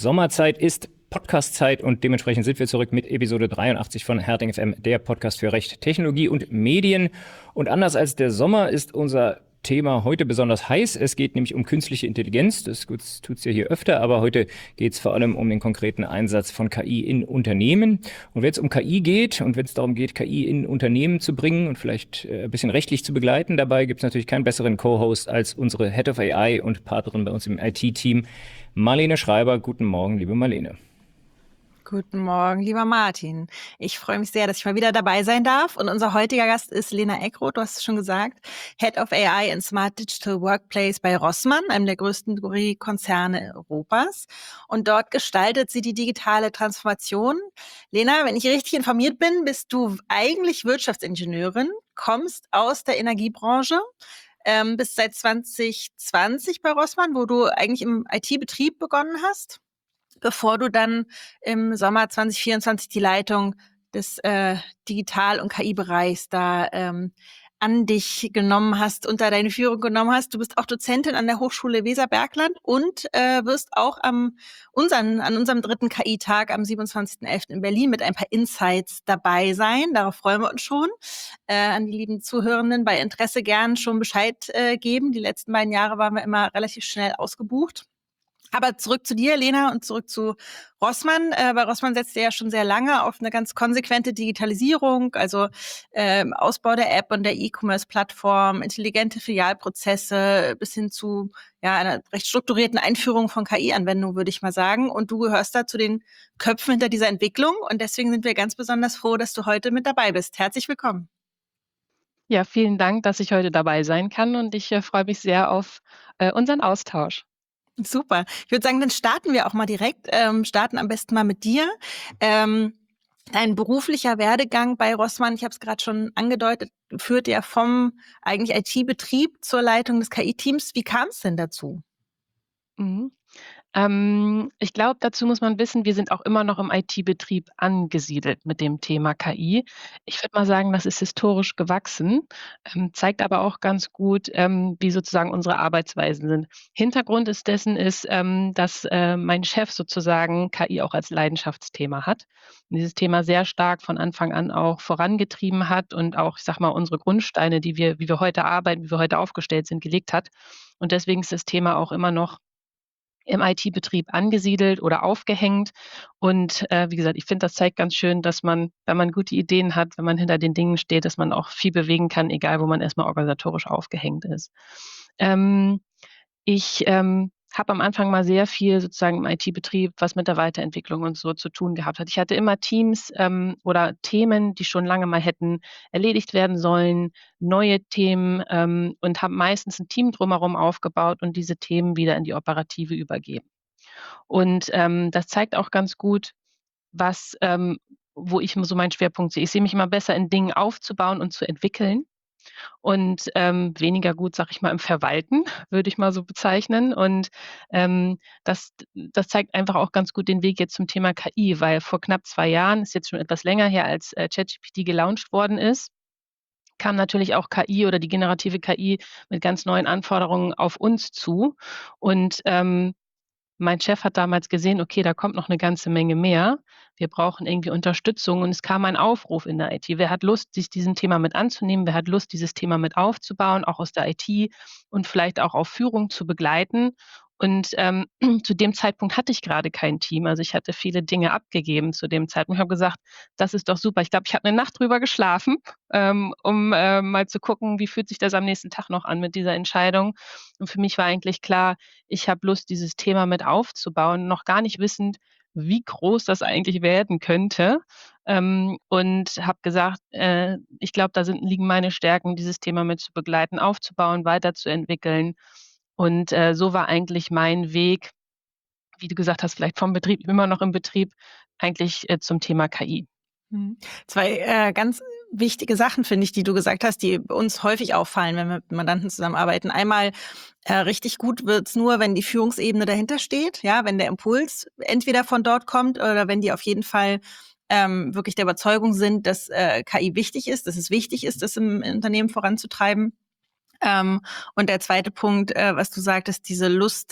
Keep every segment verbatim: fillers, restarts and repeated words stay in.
Sommerzeit ist Podcast-Zeit und dementsprechend sind wir zurück mit Episode dreiundachtzig von Herting F M, der Podcast für Recht, Technologie und Medien. Und anders als der Sommer ist unser Thema heute besonders heiß. Es geht nämlich um künstliche Intelligenz. Das tut es ja hier öfter, aber heute geht es vor allem um den konkreten Einsatz von K I in Unternehmen. Und wenn es um K I geht und wenn es darum geht, K I in Unternehmen zu bringen und vielleicht äh, ein bisschen rechtlich zu begleiten, dabei gibt es natürlich keinen besseren Co-Host als unsere Head of A I und Partnerin bei uns im I T-Team, Marlene Schreiber. Guten Morgen, liebe Marlene. Guten Morgen, lieber Martin. Ich freue mich sehr, dass ich mal wieder dabei sein darf. Und unser heutiger Gast ist Lena Eckroth, du hast es schon gesagt, Head of A I and Smart Digital Workplace bei Rossmann, einem der größten Drogeriekonzerne Europas. Und dort gestaltet sie die digitale Transformation. Lena, wenn ich richtig informiert bin, bist du eigentlich Wirtschaftsingenieurin, kommst aus der Energiebranche, ähm, bist seit zwanzig zwanzig bei Rossmann, wo du eigentlich im I T-Betrieb begonnen hast, bevor du dann im Sommer zwanzig vierundzwanzig die Leitung des äh, Digital- und K I-Bereichs da ähm, an dich genommen hast, unter deine Führung genommen hast. Du bist auch Dozentin an der Hochschule Weserbergland und äh, wirst auch am unseren, an unserem dritten K I-Tag am siebenundzwanzigsten elften in Berlin mit ein paar Insights dabei sein. Darauf freuen wir uns schon. Äh, an die lieben Zuhörenden bei Interesse gern schon Bescheid äh, geben. Die letzten beiden Jahre waren wir immer relativ schnell ausgebucht. Aber zurück zu dir, Lena, und zurück zu Rossmann. Äh, bei Rossmann setzt ihr ja schon sehr lange auf eine ganz konsequente Digitalisierung, also äh, Ausbau der App und der E-Commerce-Plattform, intelligente Filialprozesse bis hin zu ja, einer recht strukturierten Einführung von K I-Anwendungen, würde ich mal sagen. Und du gehörst da zu den Köpfen hinter dieser Entwicklung. Und deswegen sind wir ganz besonders froh, dass du heute mit dabei bist. Herzlich willkommen. Ja, vielen Dank, dass ich heute dabei sein kann. Und ich äh, freue mich sehr auf äh, unseren Austausch. Super. Ich würde sagen, dann starten wir auch mal direkt. Ähm, starten am besten mal mit dir. Ähm, dein beruflicher Werdegang bei Rossmann, ich habe es gerade schon angedeutet, führt ja vom eigentlich I T-Betrieb zur Leitung des K I-Teams. Wie kam es denn dazu? Mhm. Ähm, ich glaube, dazu muss man wissen, wir sind auch immer noch im I T-Betrieb angesiedelt mit dem Thema K I. Ich würde mal sagen, das ist historisch gewachsen, ähm, zeigt aber auch ganz gut, ähm, wie sozusagen unsere Arbeitsweisen sind. Hintergrund ist dessen ist, ähm, dass äh, mein Chef sozusagen K I auch als Leidenschaftsthema hat und dieses Thema sehr stark von Anfang an auch vorangetrieben hat und auch, ich sage mal, unsere Grundsteine, die wir wie wir heute arbeiten, wie wir heute aufgestellt sind, gelegt hat. Und deswegen ist das Thema auch immer noch im I T-Betrieb angesiedelt oder aufgehängt. Und äh, wie gesagt, ich finde, das zeigt ganz schön, dass man, wenn man gute Ideen hat, wenn man hinter den Dingen steht, dass man auch viel bewegen kann, egal wo man erstmal organisatorisch aufgehängt ist. Ähm, ich ähm, habe am Anfang mal sehr viel sozusagen im I T-Betrieb, was mit der Weiterentwicklung und so zu tun gehabt hat. Ich hatte immer Teams ähm, oder Themen, die schon lange mal hätten erledigt werden sollen, neue Themen ähm, und habe meistens ein Team drumherum aufgebaut und diese Themen wieder in die Operative übergeben. Und ähm, das zeigt auch ganz gut, was ähm, wo ich so meinen Schwerpunkt sehe. Ich sehe mich immer besser in Dingen aufzubauen und zu entwickeln und ähm, weniger gut, sage ich mal, im Verwalten, würde ich mal so bezeichnen. Und ähm, das das zeigt einfach auch ganz gut den Weg jetzt zum Thema K I, weil vor knapp zwei Jahren, ist jetzt schon etwas länger her, als äh, ChatGPT gelauncht worden ist, kam natürlich auch K I oder die generative K I mit ganz neuen Anforderungen auf uns zu. Und ähm, mein Chef hat damals gesehen, okay, da kommt noch eine ganze Menge mehr. Wir brauchen irgendwie Unterstützung und es kam ein Aufruf in der I T. Wer hat Lust, sich diesem Thema mit anzunehmen? Wer hat Lust, dieses Thema mit aufzubauen, auch aus der I T und vielleicht auch auf Führung zu begleiten? Und, ähm, zu dem Zeitpunkt hatte ich gerade kein Team. Also, ich hatte viele Dinge abgegeben zu dem Zeitpunkt. Ich habe gesagt: „Das ist doch super.“ Ich glaube, ich habe eine Nacht drüber geschlafen, ähm, um, äh, mal zu gucken, wie fühlt sich das am nächsten Tag noch an mit dieser Entscheidung. Und für mich war eigentlich klar, ich habe Lust, dieses Thema mit aufzubauen, noch gar nicht wissend, wie groß das eigentlich werden könnte. Ähm, und habe gesagt, äh, ich glaube, da sind liegen meine Stärken, dieses Thema mit zu begleiten, aufzubauen, weiterzuentwickeln. Und, äh, so war eigentlich mein Weg, wie du gesagt hast, vielleicht vom Betrieb immer noch im Betrieb, eigentlich, äh, zum Thema K I. Mhm. Zwei äh, ganz wichtige Sachen, finde ich, die du gesagt hast, die uns häufig auffallen, wenn wir mit Mandanten zusammenarbeiten. Einmal, äh, richtig gut wird's nur, wenn die Führungsebene dahinter steht, ja, wenn der Impuls entweder von dort kommt oder wenn die auf jeden Fall ähm, wirklich der Überzeugung sind, dass äh, K I wichtig ist, dass es wichtig ist, das im Unternehmen voranzutreiben. Ähm, und der zweite Punkt, äh, was du sagtest, diese Lust,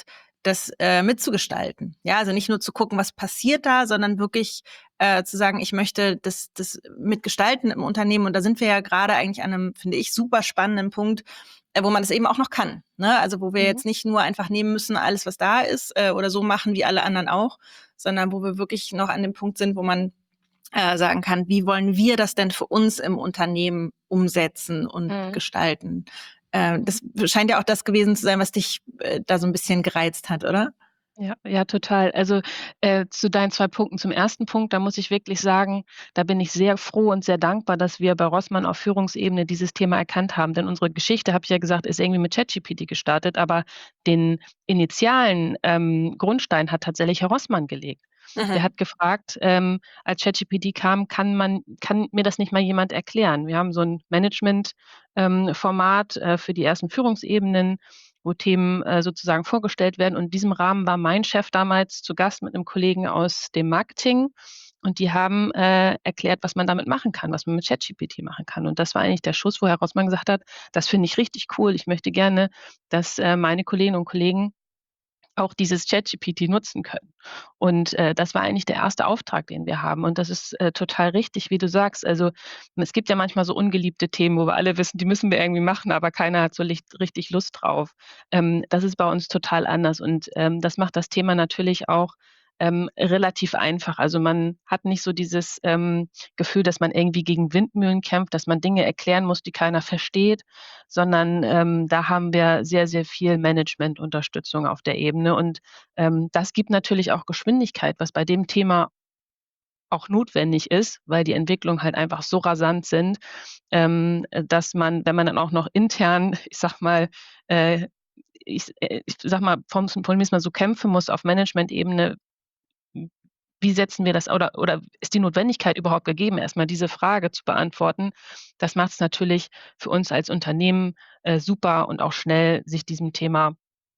das äh, mitzugestalten. Ja, also nicht nur zu gucken, was passiert da, sondern wirklich äh, zu sagen, ich möchte das, das mitgestalten im Unternehmen. Und da sind wir ja gerade eigentlich an einem, finde ich, super spannenden Punkt, äh, wo man das eben auch noch kann. Ne? Also wo wir Mhm. jetzt nicht nur einfach nehmen müssen, alles, was da ist, äh, oder so machen wie alle anderen auch, sondern wo wir wirklich noch an dem Punkt sind, wo man äh, sagen kann, wie wollen wir das denn für uns im Unternehmen umsetzen und Mhm. gestalten? Äh, das scheint ja auch das gewesen zu sein, was dich äh, da so ein bisschen gereizt hat, oder? Ja, ja, total. Also, äh, zu deinen zwei Punkten. Zum ersten Punkt, da muss ich wirklich sagen, da bin ich sehr froh und sehr dankbar, dass wir bei Rossmann auf Führungsebene dieses Thema erkannt haben. Denn unsere Geschichte, habe ich ja gesagt, ist irgendwie mit ChatGPT gestartet, aber den initialen, ähm, Grundstein hat tatsächlich Herr Rossmann gelegt. Der Mhm. hat gefragt, ähm, als ChatGPT kam: „Kann man kann mir das nicht mal jemand erklären?“ Wir haben so 'n Management ähm, Format, äh, für die ersten Führungsebenen, wo Themen, äh, sozusagen vorgestellt werden. Und in diesem Rahmen war mein Chef damals zu Gast mit 'nem Kollegen aus dem Marketing und die haben, äh, erklärt, was man damit machen kann, was man mit ChatGPT machen kann. Und das war eigentlich der Schuss, wo Herr Rossmann gesagt hat: „Das finde ich richtig cool. Ich möchte gerne, dass, äh, meine Kolleginnen und Kollegen auch dieses ChatGPT nutzen können.“ Und, äh, das war eigentlich der erste Auftrag, den wir haben. Und das ist, äh, total richtig, wie du sagst. Also, es gibt ja manchmal so ungeliebte Themen, wo wir alle wissen, die müssen wir irgendwie machen, aber keiner hat so licht richtig Lust drauf. Ähm, das ist bei uns total anders und, ähm, das macht das Thema natürlich auch, ähm, relativ einfach. Also, man hat nicht so dieses, ähm, Gefühl, dass man irgendwie gegen Windmühlen kämpft, dass man Dinge erklären muss, die keiner versteht, sondern, ähm, da haben wir sehr, sehr viel Managementunterstützung auf der Ebene und, ähm, das gibt natürlich auch Geschwindigkeit, was bei dem Thema auch notwendig ist, weil die Entwicklungen halt einfach so rasant sind, ähm, äh, dass man, wenn man dann auch noch intern, ich sage mal, äh, ich äh, ich sage mal, form formuliere es mal so, kämpfen muss auf Managementebene. Hm, wie setzen wir das oder oder ist die Notwendigkeit überhaupt gegeben, erst mal diese Frage zu beantworten? Das macht's natürlich für uns als Unternehmen, äh, super und auch schnell, sich diesem Thema,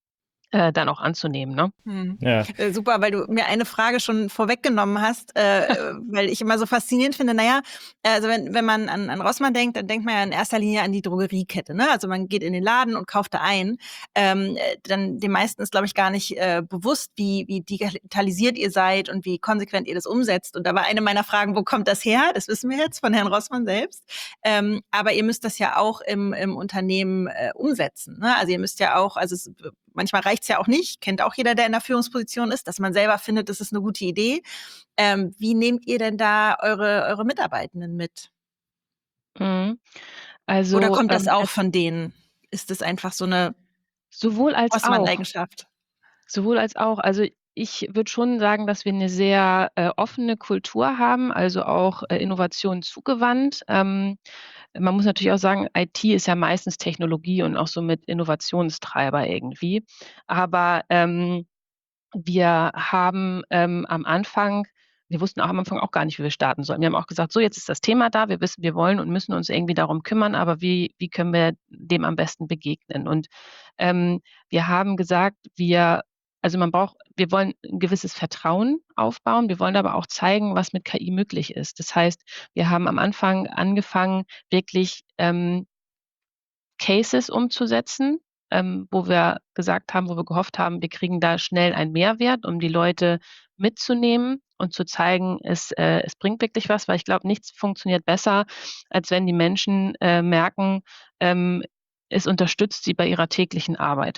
äh, dann auch anzunehmen, ne? Mhm. Ja. Äh, super, weil du mir eine Frage schon vorweggenommen hast, äh, äh, weil ich immer so faszinierend finde, na ja, also wenn wenn man an an Rossmann denkt, dann denkt man ja in erster Linie an die Drogeriekette, ne? Also man geht in den Laden und kauft da ein. Ähm, äh, dann den meisten ist, glaube ich, gar nicht äh, bewusst, wie wie digitalisiert ihr seid und wie konsequent ihr das umsetzt. Und da war eine meiner Fragen: Wo kommt das her? Das wissen wir jetzt von Herrn Rossmann selbst. Ähm, aber ihr müsst das ja auch im im Unternehmen äh, umsetzen, ne? Also ihr müsst ja auch, also es manchmal reicht's ja auch nicht, kennt auch jeder, der in der Führungsposition ist, dass man selber findet, das ist eine gute Idee. Ähm, wie nehmt ihr denn da eure eure Mitarbeitenden mit? Mhm. Oder Also, kommt das ähm, auch als von denen? Ist das einfach so eine sowohl als auch. Rossmann-Eigenschaft? Sowohl als auch. Also, ich würde schon sagen, dass wir 'ne sehr, äh, offene Kultur haben, also auch, äh, Innovation zugewandt. Ähm, man muss natürlich auch sagen, I T ist ja meistens Technologie und auch so mit Innovationstreiber irgendwie. Aber, ähm, wir haben, ähm, am Anfang wir wussten auch am Anfang auch gar nicht, wie wir starten sollen. Wir haben auch gesagt: „So, jetzt ist das Thema da. Wir wissen, wir wollen und müssen uns irgendwie darum kümmern, aber wie wie können wir dem am besten begegnen?“ Und, ähm, wir haben gesagt, wir also, man braucht wir wollen 'n gewisses Vertrauen aufbauen. Wir wollen aber auch zeigen, was mit K I möglich ist. Das heißt, wir haben am Anfang angefangen, wirklich, ähm Cases umzusetzen, ähm, wo wir gesagt haben wo wir gehofft haben, wir kriegen da schnell einen Mehrwert, um die Leute mitzunehmen und zu zeigen, es äh, es bringt wirklich was, weil ich glaube, nichts funktioniert besser, als wenn die Menschen, äh, merken, ähm, es unterstützt sie bei ihrer täglichen Arbeit.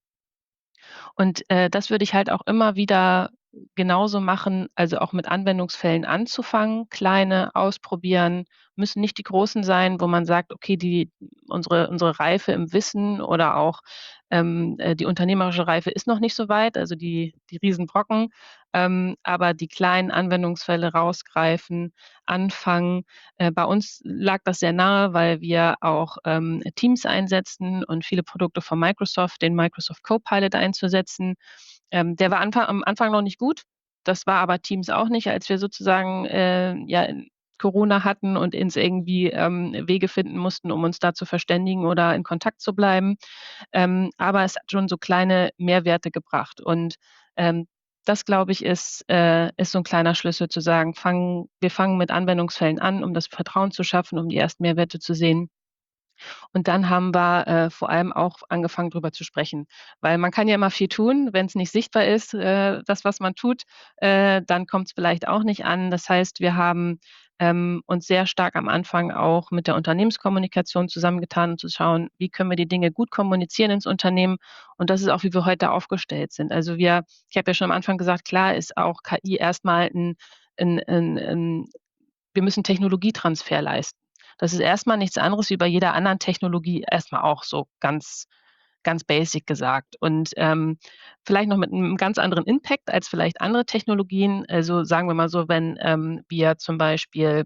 Und, äh, das würde ich halt auch immer wieder genauso machen, also auch mit Anwendungsfällen anzufangen, kleine ausprobieren, müssen nicht die großen sein, wo man sagt: „Okay, die unsere unsere Reife im Wissen oder auch, ähm, äh, die unternehmerische Reife ist noch nicht so weit“, also die die Riesenbrocken, ähm, aber die kleinen Anwendungsfälle rausgreifen, anfangen. Äh, bei uns lag das sehr nahe, weil wir auch, ähm, Teams einsetzen und viele Produkte von Microsoft, den Microsoft Copilot einzusetzen. Ähm, der war Anfang am Anfang noch nicht gut. Das war aber Teams auch nicht, als wir sozusagen, äh, ja, Corona hatten und uns irgendwie, ähm, Wege finden mussten, um uns da zu verständigen oder in Kontakt zu bleiben. Ähm, aber es hat schon so kleine Mehrwerte gebracht. Und, ähm, das, glaube ich, ist äh, ist so 'n kleiner Schlüssel zu sagen, fangen wir fangen mit Anwendungsfällen an, um das Vertrauen zu schaffen, um die ersten Mehrwerte zu sehen. Und dann haben wir äh, vor allem auch angefangen, drüber zu sprechen. Weil man kann ja immer viel tun, wenn es nicht sichtbar ist, äh, das, was man tut, äh, dann kommt es vielleicht auch nicht an. Das heißt, wir haben ähm, uns sehr stark am Anfang auch mit der Unternehmenskommunikation zusammengetan, um zu schauen, wie können wir die Dinge gut kommunizieren ins Unternehmen. Und das ist auch, wie wir heute aufgestellt sind. Also wir, ich habe ja schon am Anfang gesagt, klar ist auch K I erstmal ein, ein, ein, ein wir müssen Technologietransfer leisten. Das ist erstmal nichts anderes wie bei jeder anderen Technologie erstmal auch so ganz ganz basic gesagt und, ähm, vielleicht noch mit einem ganz anderen Impact als vielleicht andere Technologien. Also, sagen wir mal so, wenn, ähm, wir zum Beispiel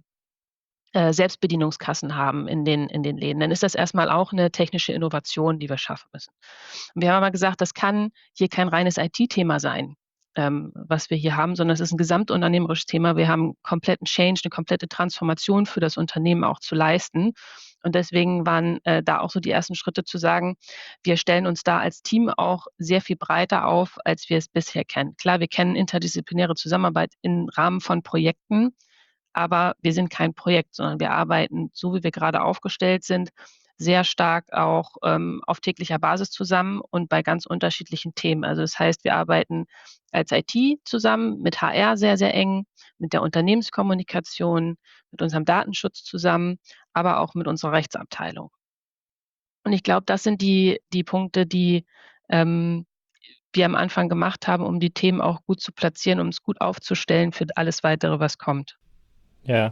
äh, Selbstbedienungskassen haben in den in den Läden, dann ist das erstmal auch eine technische Innovation, die wir schaffen müssen. Und wir haben aber gesagt, das kann hier kein reines I T-Thema sein, ähm, was wir hier haben, sondern es ist ein gesamtunternehmerisches Thema. Wir haben kompletten Change, eine komplette Transformation für das Unternehmen auch zu leisten. Und deswegen waren, äh, da auch so die ersten Schritte zu sagen, wir stellen uns da als Team auch sehr viel breiter auf, als wir es bisher kennen. Klar, wir kennen interdisziplinäre Zusammenarbeit im Rahmen von Projekten, aber wir sind kein Projekt, sondern wir arbeiten, so wie wir gerade aufgestellt sind, sehr stark auch, ähm, auf täglicher Basis zusammen und bei ganz unterschiedlichen Themen. Also, das heißt, wir arbeiten als I T zusammen, mit H R sehr, sehr eng, mit der Unternehmenskommunikation, mit unserem Datenschutz zusammen, aber auch mit unserer Rechtsabteilung. Und ich glaube, das sind die die Punkte, die, ähm, wir am Anfang gemacht haben, um die Themen auch gut zu platzieren, um es gut aufzustellen für alles Weitere, was kommt. Ja,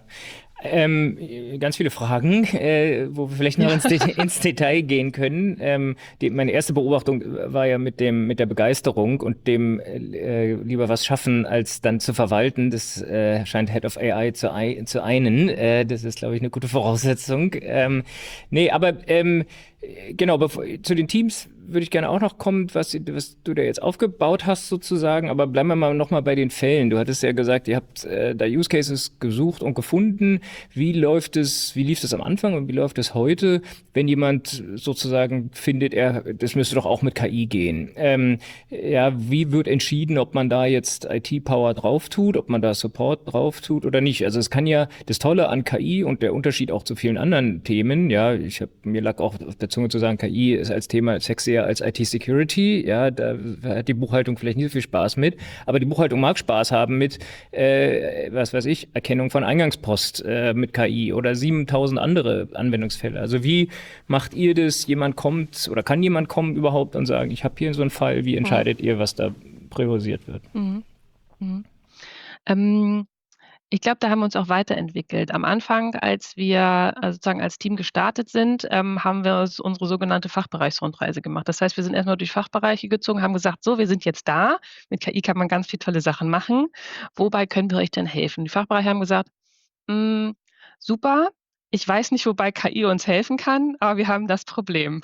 ähm, ganz viele Fragen, äh, wo wir vielleicht noch Ja. ins, Det ins Detail gehen können. Ähm, die, meine erste Beobachtung war ja mit dem mit der Begeisterung und dem äh, lieber was schaffen, als dann zu verwalten. Das äh, scheint Head of A I zu, ei zu einen. Äh, das ist, glaube ich, eine gute Voraussetzung. Ähm, nee, aber ähm, genau, bevor, zu den Teams würde ich gerne auch noch kommen, was, was du da jetzt aufgebaut hast sozusagen. Aber bleiben wir mal noch mal bei den Fällen. Du hattest ja gesagt, ihr habt äh, da Use Cases gesucht und gefunden. Wie läuft es, wie lief es am Anfang und wie läuft es heute, wenn jemand sozusagen findet, er, das müsste doch auch mit K I gehen? Ähm, ja, wie wird entschieden, ob man da jetzt I T-Power drauf tut, ob man da Support drauf tut oder nicht? Also es kann ja das Tolle an K I und der Unterschied auch zu vielen anderen Themen, ja, ich habe mir lag auch auf der Zunge zu sagen, K I ist als Thema sexier als I T-Security, ja, da hat die Buchhaltung vielleicht nicht so viel Spaß mit, aber die Buchhaltung mag Spaß haben mit, äh, was weiß ich, Erkennung von Eingangspost äh, mit K I oder siebentausend andere Anwendungsfälle. Also wie macht ihr das? Jemand kommt oder kann jemand kommen überhaupt und sagen, ich habe hier so einen Fall, wie entscheidet mhm. ihr, was da priorisiert wird? Mhm. Mhm. Ähm, ich glaube, da haben wir uns auch weiterentwickelt. Am Anfang, als wir äh, sozusagen als Team gestartet sind, ähm, haben wir uns unsere sogenannte Fachbereichsrundreise gemacht. Das heißt, wir sind erstmal durch Fachbereiche gezogen, haben gesagt, so, wir sind jetzt da. Mit K I kann man ganz viele tolle Sachen machen. Wobei können wir euch denn helfen? Die Fachbereiche haben gesagt, hm, super, ich weiß nicht, wobei K I uns helfen kann, aber wir haben das Problem.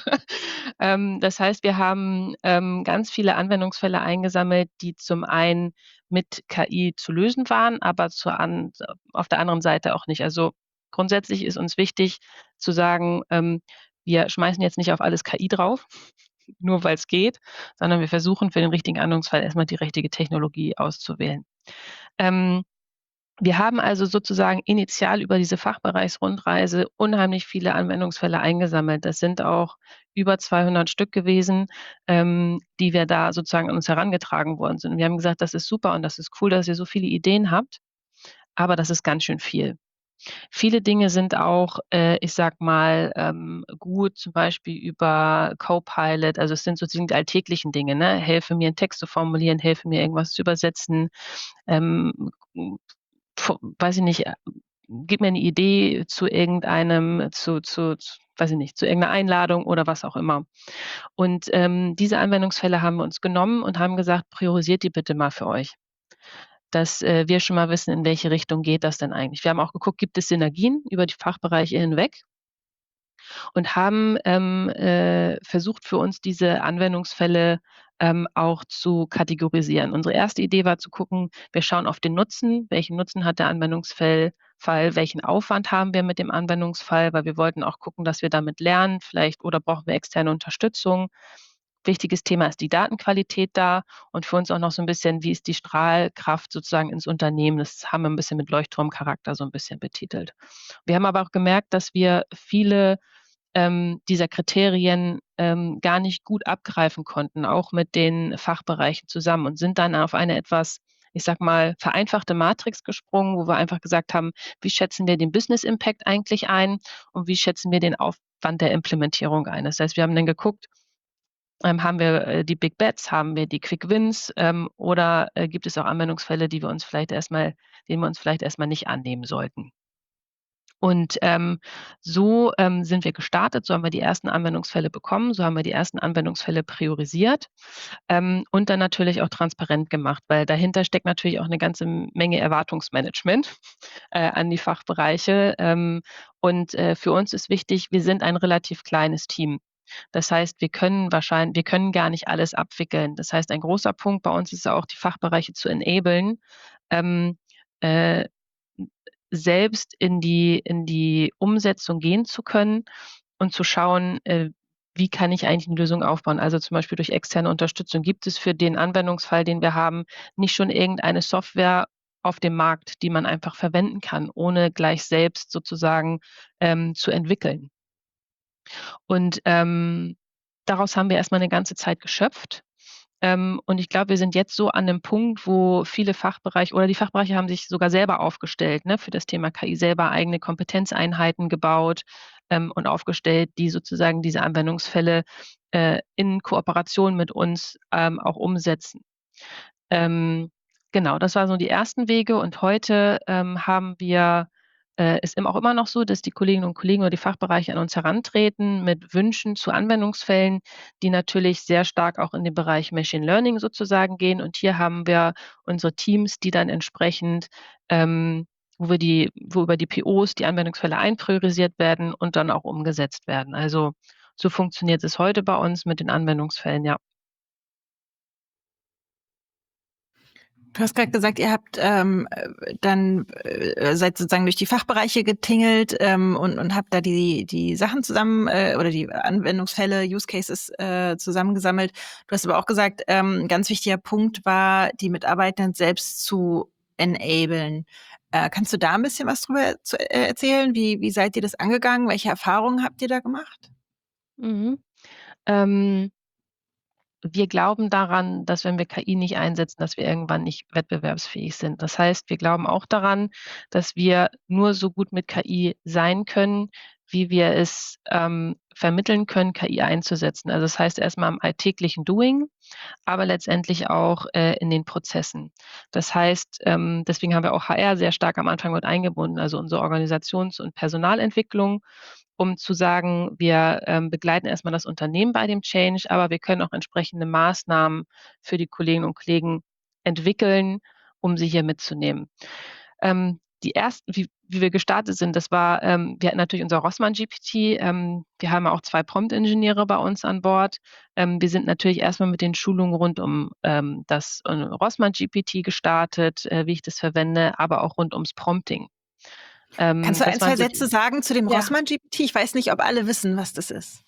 Ähm, das heißt, wir haben, ähm, ganz viele Anwendungsfälle eingesammelt, die zum einen mit K I zu lösen waren, aber zur an auf der anderen Seite auch nicht. Also, grundsätzlich ist uns wichtig zu sagen, ähm, wir schmeißen jetzt nicht auf alles K I drauf, nur weil es geht, sondern wir versuchen für den richtigen Anwendungsfall erst mal die richtige Technologie auszuwählen. Ähm Wir haben also sozusagen initial über diese Fachbereichsrundreise unheimlich viele Anwendungsfälle eingesammelt. Das sind auch über zweihundert Stück gewesen, ähm, die wir da sozusagen an uns herangetragen worden sind. Wir haben gesagt: „Das ist super und das ist cool, dass ihr so viele Ideen habt, aber das ist ganz schön viel.“ Viele Dinge sind auch, äh, ich sage mal, ähm, gut, zum Beispiel über Copilot. Also, es sind sozusagen die alltäglichen Dinge, ne? Helfe mir, 'n Text zu formulieren, helfe mir, irgendwas zu übersetzen, ähm, vo weiß ich nicht, äh, gib mir 'ne Idee zu irgendeinem zu zu z weiß ich nicht, zu irgend 'ner Einladung oder was auch immer. Und, ähm, diese Anwendungsfälle haben wir uns genommen und haben gesagt: „Priorisiert die bitte mal für euch“, dass, äh, wir schon mal wissen, in welche Richtung geht das denn eigentlich. Wir haben auch geguckt, gibt es Synergien über die Fachbereiche hinweg und haben, ähm, äh, versucht, für uns diese Anwendungsfälle, ähm, auch zu kategorisieren. Unsere erste Idee war zu gucken, wir schauen auf den Nutzen. Welchen Nutzen hat der Anwendungsfall? Fall, welchen Aufwand haben wir mit dem Anwendungsfall? Weil wir wollten auch gucken, dass wir damit lernen vielleicht oder brauchen wir externe Unterstützung. Wichtiges Thema ist die Datenqualität da und für uns auch noch so 'n bisschen, wie ist die Strahlkraft sozusagen ins Unternehmen? Das haben wir 'n bisschen mit Leuchtturmcharakter so 'n bisschen betitelt. Wir haben aber auch gemerkt, dass wir viele ähm, dieser Kriterien ähm, gar nicht gut abgreifen konnten, auch mit den Fachbereichen zusammen und sind dann auf eine etwas, ich sage mal, vereinfachte Matrix gesprungen, wo wir einfach gesagt haben: Wie schätzen wir den Business Impact eigentlich ein und wie schätzen wir den Aufwand der Implementierung ein? Das heißt, wir haben dann geguckt, ähm, haben wir äh, die Big Bets, haben wir die Quick Wins ähm, oder äh, gibt es auch Anwendungsfälle, die wir uns vielleicht erstmal, denen wir uns vielleicht erstmal nicht annehmen sollten? Und ähm, so ähm, sind wir gestartet, so haben wir die ersten Anwendungsfälle bekommen, so haben wir die ersten Anwendungsfälle priorisiert ähm, und dann natürlich auch transparent gemacht, weil dahinter steckt natürlich auch eine ganze Menge Erwartungsmanagement äh, an die Fachbereiche. Ähm, und äh, für uns ist wichtig, wir sind ein relativ kleines Team. Das heißt, wir können wahrscheinlich, wir können gar nicht alles abwickeln. Das heißt, ein großer Punkt bei uns ist auch, die Fachbereiche zu enablen, ähm, äh, selbst in die in die Umsetzung gehen zu können und zu schauen, äh, wie kann ich eigentlich 'ne Lösung aufbauen? Also, zum Beispiel durch externe Unterstützung. Gibt es für den Anwendungsfall, den wir haben, nicht schon irgendeine Software auf dem Markt, die man einfach verwenden kann, ohne gleich selbst sozusagen, ähm, zu entwickeln? Und, ähm, daraus haben wir erst mal 'ne ganze Zeit geschöpft. Ähm, und ich glaube, wir sind jetzt so an 'nem Punkt, wo viele Fachbereiche oder die Fachbereiche haben sich sogar selber aufgestellt, ne, für das Thema K I, selber eigene Kompetenzeinheiten gebaut, ähm, und aufgestellt, die sozusagen diese Anwendungsfälle, äh, in Kooperation mit uns, ähm, auch umsetzen. Ähm, genau, das waren so die ersten Wege und heute, ähm, haben wir äh, ist eben auch immer noch so, dass die Kolleginnen und Kollegen oder die Fachbereiche an uns herantreten mit Wünschen zu Anwendungsfällen, die natürlich sehr stark auch in den Bereich Machine Learning sozusagen gehen. Und hier haben wir unsere Teams, die dann entsprechend, ähm, wo wir die wo über die P Os die Anwendungsfälle einpriorisiert werden und dann auch umgesetzt werden. Also, so funktioniert es heute bei uns mit den Anwendungsfällen, ja. Du hast gerade gesagt, ihr habt ähm, äh, dann äh, seid sozusagen durch die Fachbereiche getingelt ähm, und, und habt da die, die Sachen zusammen äh, oder die Anwendungsfälle, Use Cases äh, zusammengesammelt. Du hast aber auch gesagt, ähm, ein ganz wichtiger Punkt war, die Mitarbeitenden selbst zu enablen. Äh, kannst du da ein bisschen was drüber zu, äh, erzählen? Wie, wie seid ihr das angegangen? Welche Erfahrungen habt ihr da gemacht? Mhm. Ähm Wir glauben daran, dass wenn wir K I nicht einsetzen, dass wir irgendwann nicht wettbewerbsfähig sind. Das heißt, wir glauben auch daran, dass wir nur so gut mit K I sein können, wie wir es, ähm, vermitteln können, K I einzusetzen. Also, das heißt erst mal im alltäglichen Doing, aber letztendlich auch, äh, in den Prozessen. Das heißt, ähm, deswegen haben wir auch H R sehr stark am Anfang mit eingebunden, also unsere Organisations und Personalentwicklung, um zu sagen, wir, ähm, begleiten erst mal das Unternehmen bei dem Change, aber wir können auch entsprechende Maßnahmen für die Kolleginnen und Kollegen entwickeln, um sie hier mitzunehmen. Ähm, die ersten, wie wie wir gestartet sind, das war ähm, wir hatten natürlich unser Rossmann G P T. Ähm, wir haben auch zwei Prompt-Ingenieure bei uns an Bord. Ähm, wir sind natürlich erst mal mit den Schulungen rund um, ähm, das, äh, Rossmann G P T gestartet, äh, wie ich das verwende, aber auch rund ums Prompting. Kannst Ähm, du ein, das waren zwei so Sätze die sagen zu dem ja. Rossmann G P T? Ich weiß nicht, ob alle wissen, was das ist.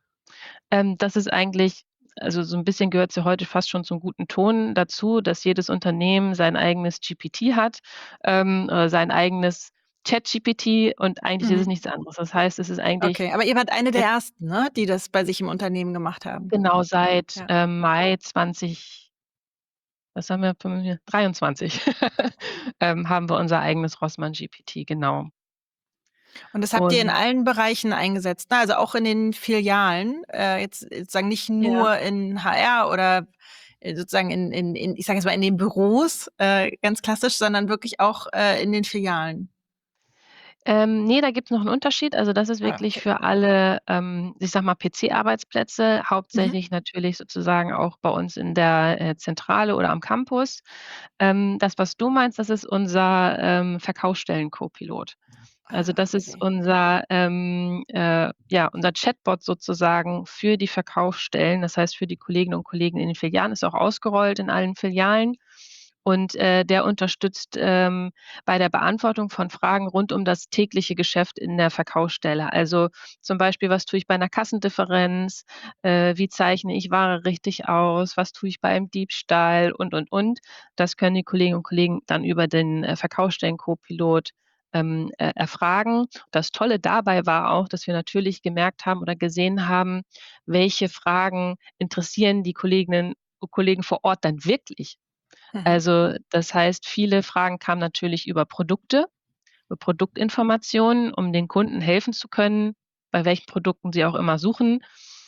Ähm, das ist eigentlich, also, so 'n bisschen gehört's ja heute fast schon zum guten Ton dazu, dass jedes Unternehmen sein eigenes G P T hat, ähm, oder sein eigenes Chat-G P T und eigentlich ist es Mhm. nichts anderes. Das heißt, es ist eigentlich Okay, aber ihr wart eine der der Ersten, ne, die das bei sich im Unternehmen gemacht haben? genau seit, Ja. ähm, Mai zwanzig, was haben wir für hier? dreiundzwanzig, ähm, haben wir unser eigenes Rossmann G P T, genau. Und das habt ihr in Und allen Bereichen eingesetzt, ne? Also auch in den Filialen, äh, jetzt sozusagen nicht ja. nur in H R oder, äh, sozusagen in in in ich sage jetzt mal, in den Büros, äh, ganz klassisch, sondern wirklich auch, äh, in den Filialen? Ähm, ne, da gibt's noch 'n Unterschied. Also, das ist Ah, wirklich okay. für alle, ähm, ich sage mal, P C-Arbeitsplätze, Mhm. hauptsächlich natürlich sozusagen auch bei uns in der, äh, Zentrale oder am Campus. Ähm, das, was du meinst, das ist unser, ähm, Verkaufsstellen-Copilot. Also, Ah, das ist okay. unser, ähm, äh ja, unser Chatbot sozusagen für die Verkaufsstellen. Das heißt, für die Kolleginnen und Kollegen in den Filialen, ist auch ausgerollt in allen Filialen. Und, äh, der unterstützt, ähm, bei der Beantwortung von Fragen rund um das tägliche Geschäft in der Verkaufsstelle. Also, zum Beispiel: Was tue ich bei 'ner Kassendifferenz? Äh, wie zeichne ich Ware richtig aus? Was tue ich beim Diebstahl? Und, und, und. Das können die Kolleginnen und Kollegen dann über den, äh, Verkaufsstellen-Copilot, ähm, äh, erfragen. Das Tolle dabei war auch, dass wir natürlich gemerkt haben oder gesehen haben, welche Fragen interessieren die Kolleginnen und Kollegen vor Ort dann wirklich. Mhm. Also, das heißt, viele Fragen kamen natürlich über Produkte, über Produktinformationen, um den Kunden helfen zu können, bei welchen Produkten sie auch immer suchen,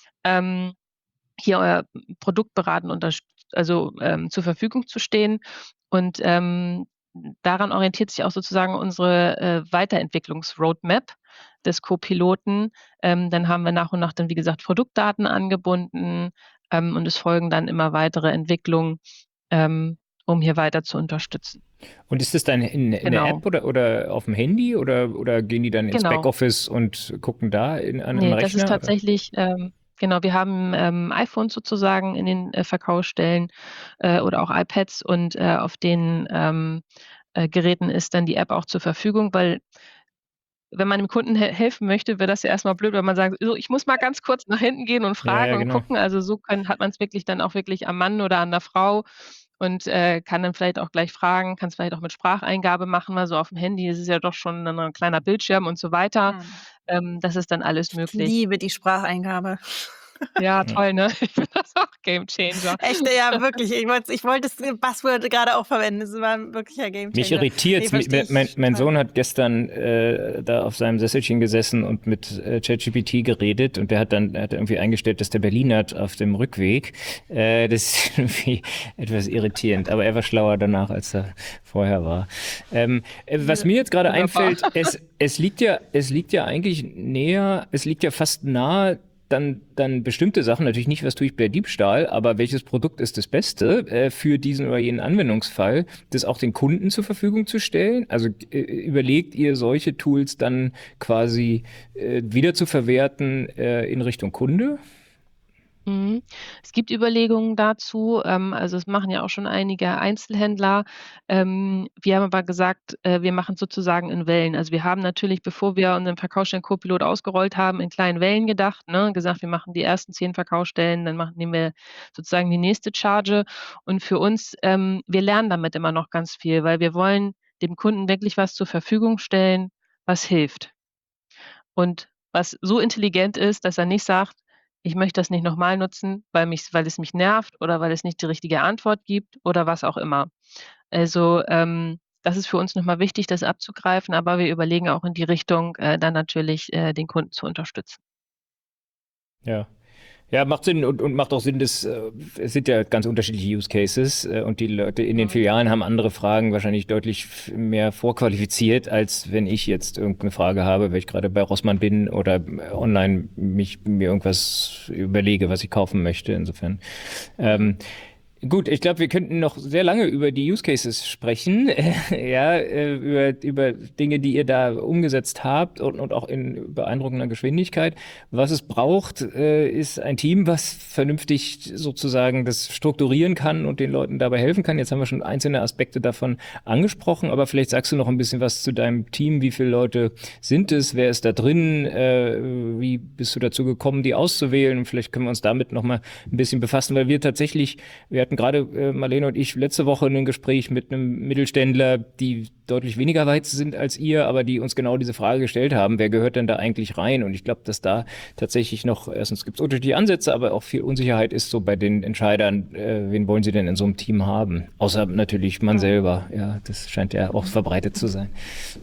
ähm, hier euer Produkt beraten, unterst also, ähm, zur Verfügung zu stehen. Und, ähm, daran orientiert sich auch sozusagen unsere, äh, Weiterentwicklungs-Roadmap des Co-Piloten. Ähm, dann haben wir nach und nach dann, wie gesagt, Produktdaten angebunden, ähm, und es folgen dann immer weitere Entwicklungen, ähm, um hier weiter zu unterstützen. Und ist das dann in, in der Genau, App oder, oder auf dem Handy oder, oder gehen die dann ins genau. Backoffice und gucken da in, an einem Ne, das ist Rechner? Oder? tatsächlich ähm, genau, wir haben, ähm, iPhones sozusagen in den, äh, Verkaufsstellen, äh, oder auch iPads und, äh, auf den, ähm, äh, Geräten ist dann die App auch zur Verfügung, weil wenn man dem Kunden he helfen möchte, wäre das ja erst mal blöd, wenn man sagt: „So, ich muss mal ganz kurz nach hinten gehen und Ja, ja, fragen und genau. gucken.“ Also, so können hat man's wirklich dann auch wirklich am Mann oder an der Frau und, äh, kann dann vielleicht auch gleich fragen, kann's vielleicht auch mit Spracheingabe machen, weil so aufm Handy ist es ja doch schon dann 'n kleiner Bildschirm und so weiter. Mhm. Ähm, das ist dann alles Ich möglich. liebe die Spracheingabe. Ja, Ja. toll, ne? Ich finde das auch Gamechanger. Echt, ja, wirklich. Ich wollte ich wollte das Buzzword gerade auch verwenden. Das war 'n wirklicher Mich Gamechanger. Ne, irritiert's. Mi- verstehe Mein, ich mein total. Sohn hat gestern äh, da auf seinem Sesselchen gesessen und mit äh, ChatGPT geredet und der hat dann er hat irgendwie eingestellt, dass der Berliner hat auf dem Rückweg. Äh, das ist irgendwie etwas irritierend, aber er war schlauer danach, als er vorher war. Ähm, äh, was Ja, mir jetzt gerade wunderbar. einfällt, es, es liegt ja, es liegt ja eigentlich näher, es liegt ja fast nahe, dann, dann bestimmte Sachen, natürlich nicht, was tue ich bei Diebstahl, aber welches Produkt ist das Beste äh, für diesen oder jenen Anwendungsfall, das auch den Kunden zur Verfügung zu stellen? Also äh, überlegt ihr solche Tools dann quasi äh, wieder zu verwerten äh, in Richtung Kunde? Mhm. Es gibt Überlegungen dazu, ähm, also, es machen ja auch schon einige Einzelhändler. Ähm, wir haben aber gesagt, äh, wir machen's sozusagen in Wellen. Also, wir haben natürlich, bevor wir unseren Verkaufsstellen Co-Pilot ausgerollt haben, in kleinen Wellen gedacht, ne? Gesagt, wir machen die ersten zehn Verkaufsstellen, dann machen nehmen wir sozusagen die nächste Charge. Und für uns ähm, wir lernen damit immer noch ganz viel, weil wir wollen dem Kunden wirklich was zur Verfügung stellen, was hilft. Und was so intelligent ist, dass er nicht sagt: „Ich möchte das nicht noch mal nutzen, weil mich weil es mich nervt oder weil es nicht die richtige Antwort gibt“ oder was auch immer. Also, ähm, das ist für uns noch mal wichtig, das abzugreifen, aber wir überlegen auch in die Richtung, äh, dann natürlich, äh, den Kunden zu unterstützen. Ja. Ja, macht Sinn und, und macht auch Sinn, dass äh, es sind ja ganz unterschiedliche Use Cases äh, und die Leute in den Mhm. Filialen haben andere Fragen wahrscheinlich deutlich f- mehr vorqualifiziert, als wenn ich jetzt irgendeine Frage habe, weil ich gerade bei Rossmann bin oder äh, online mich mir irgendwas überlege, was ich kaufen möchte. Insofern. Mhm. Ähm, Gut, ich glaube, wir könnten noch sehr lange über die Use Cases sprechen, ja, äh, über, über Dinge, die ihr da umgesetzt habt und, und auch in beeindruckender Geschwindigkeit. Was es braucht, äh, ist ein Team, was vernünftig sozusagen das strukturieren kann und den Leuten dabei helfen kann. Jetzt haben wir schon einzelne Aspekte davon angesprochen, aber vielleicht sagst du noch ein bisschen was zu deinem Team. Wie viele Leute sind es? Wer ist da drin? Äh, wie bist du dazu gekommen, die auszuwählen? Und vielleicht können wir uns damit noch mal ein bisschen befassen, weil wir tatsächlich, wir hatten gerade äh, Marlene und ich letzte Woche ein Gespräch mit einem Mittelständler, die deutlich weniger weit sind als ihr, aber die uns genau diese Frage gestellt haben, wer gehört denn da eigentlich rein? Und ich glaube, dass da tatsächlich noch, erstens gibt es unterschiedliche Ansätze, aber auch viel Unsicherheit ist so bei den Entscheidern, äh, wen wollen sie denn in so einem Team haben? Außer natürlich man Mhm. selber. Ja, das scheint ja auch Mhm. verbreitet zu sein.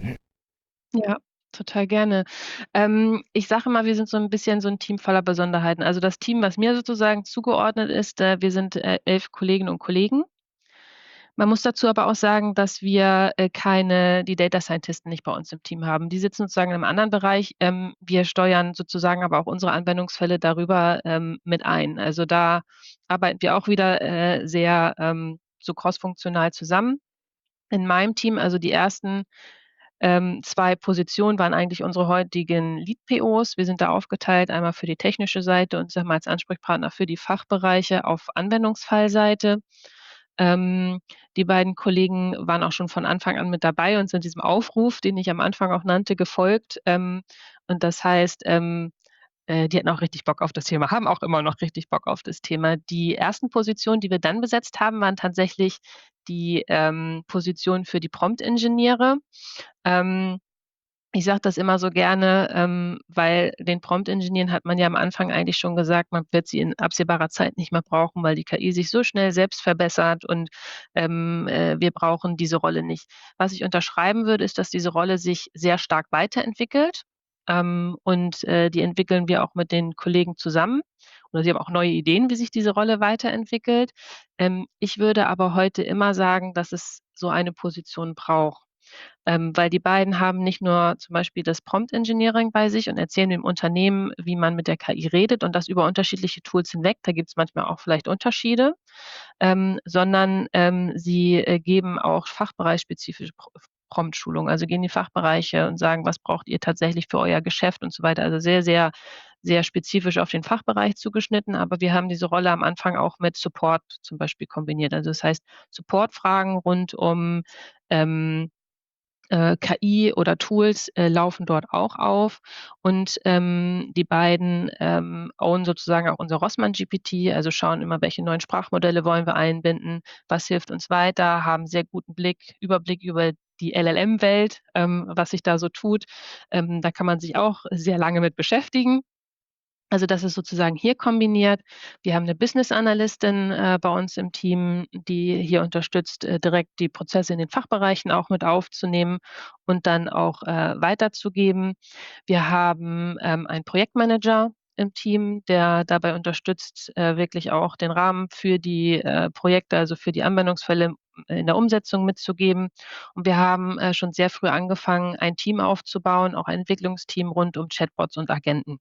Ja, total gerne. Ähm, ich sage immer, wir sind so 'n bisschen so 'n Team voller Besonderheiten. Also, das Team, was mir sozusagen zugeordnet ist, äh, wir sind, äh, elf Kolleginnen und Kollegen. Man muss dazu aber auch sagen, dass wir, äh, keine die Data Scientisten nicht bei uns im Team haben. Die sitzen sozusagen in 'nem anderen Bereich. Ähm, wir steuern sozusagen aber auch unsere Anwendungsfälle darüber, ähm, mit ein. Also, da arbeiten wir auch wieder, äh, sehr, ähm, so crossfunktional zusammen. In meinem Team, also die ersten ähm, zwei Positionen waren eigentlich unsere heutigen Lead-P Os. Wir sind da aufgeteilt, einmal für die technische Seite und ich sage mal als Ansprechpartner für die Fachbereiche auf Anwendungsfallseite. Ähm, die beiden Kollegen waren auch schon von Anfang an mit dabei und sind diesem Aufruf, den ich am Anfang auch nannte, gefolgt. Ähm, und das heißt, ähm, äh, die hatten auch richtig Bock auf das Thema, haben auch immer noch richtig Bock auf das Thema. Die ersten Positionen, die wir dann besetzt haben, waren tatsächlich die, ähm, Positionen für die Prompt-Ingenieure. Ähm Ich sage das immer so gerne, ähm, weil den Prompt-Ingenieuren hat man ja am Anfang eigentlich schon gesagt, man wird sie in absehbarer Zeit nicht mehr brauchen, weil die K I sich so schnell selbst verbessert und, ähm, äh, wir brauchen diese Rolle nicht. Was ich unterschreiben würde, ist, dass diese Rolle sich sehr stark weiterentwickelt, ähm, und, äh, die entwickeln wir auch mit den Kollegen zusammen. Oder sie haben auch neue Ideen, wie sich diese Rolle weiterentwickelt. Ähm, ich würde aber heute immer sagen, dass es so eine Position braucht. Ähm, weil die beiden haben nicht nur zum Beispiel das Prompt Engineering bei sich und erzählen dem Unternehmen, wie man mit der K I redet und das über unterschiedliche Tools hinweg. Da gibt's manchmal auch vielleicht Unterschiede, ähm, sondern, ähm, sie, äh, geben auch fachbereichsspezifische Pro Prompt-Schulungen. Also gehen in die Fachbereiche und sagen: „Was braucht ihr tatsächlich für euer Geschäft?“ und so weiter. Also sehr, sehr, sehr spezifisch auf den Fachbereich zugeschnitten, aber wir haben diese Rolle am Anfang auch mit Support zum Beispiel kombiniert. Also das heißt, Supportfragen rund um, ähm äh, K I oder Tools, äh, laufen dort auch auf und, ähm, die beiden, ähm, ownen sozusagen auch unser Rossmann G P T, also schauen immer, welche neuen Sprachmodelle wollen wir einbinden, was hilft uns weiter, haben sehr guten Blick Überblick über die L L M-Welt, ähm, was sich da so tut. Ähm, da kann man sich auch sehr lange mit beschäftigen. Also, das ist sozusagen hier kombiniert. Wir haben 'ne Business Analystin, äh, bei uns im Team, die hier unterstützt, äh, direkt die Prozesse in den Fachbereichen auch mit aufzunehmen und dann auch, äh, weiterzugeben. Wir haben, ähm, einen Projektmanager im Team, der dabei unterstützt, äh, wirklich auch den Rahmen für die, äh, Projekte, also für die Anwendungsfälle in der Umsetzung mitzugeben. Und wir haben, äh, schon sehr früh angefangen, ein Team aufzubauen, auch ein Entwicklungsteam rund um Chatbots und Agenten,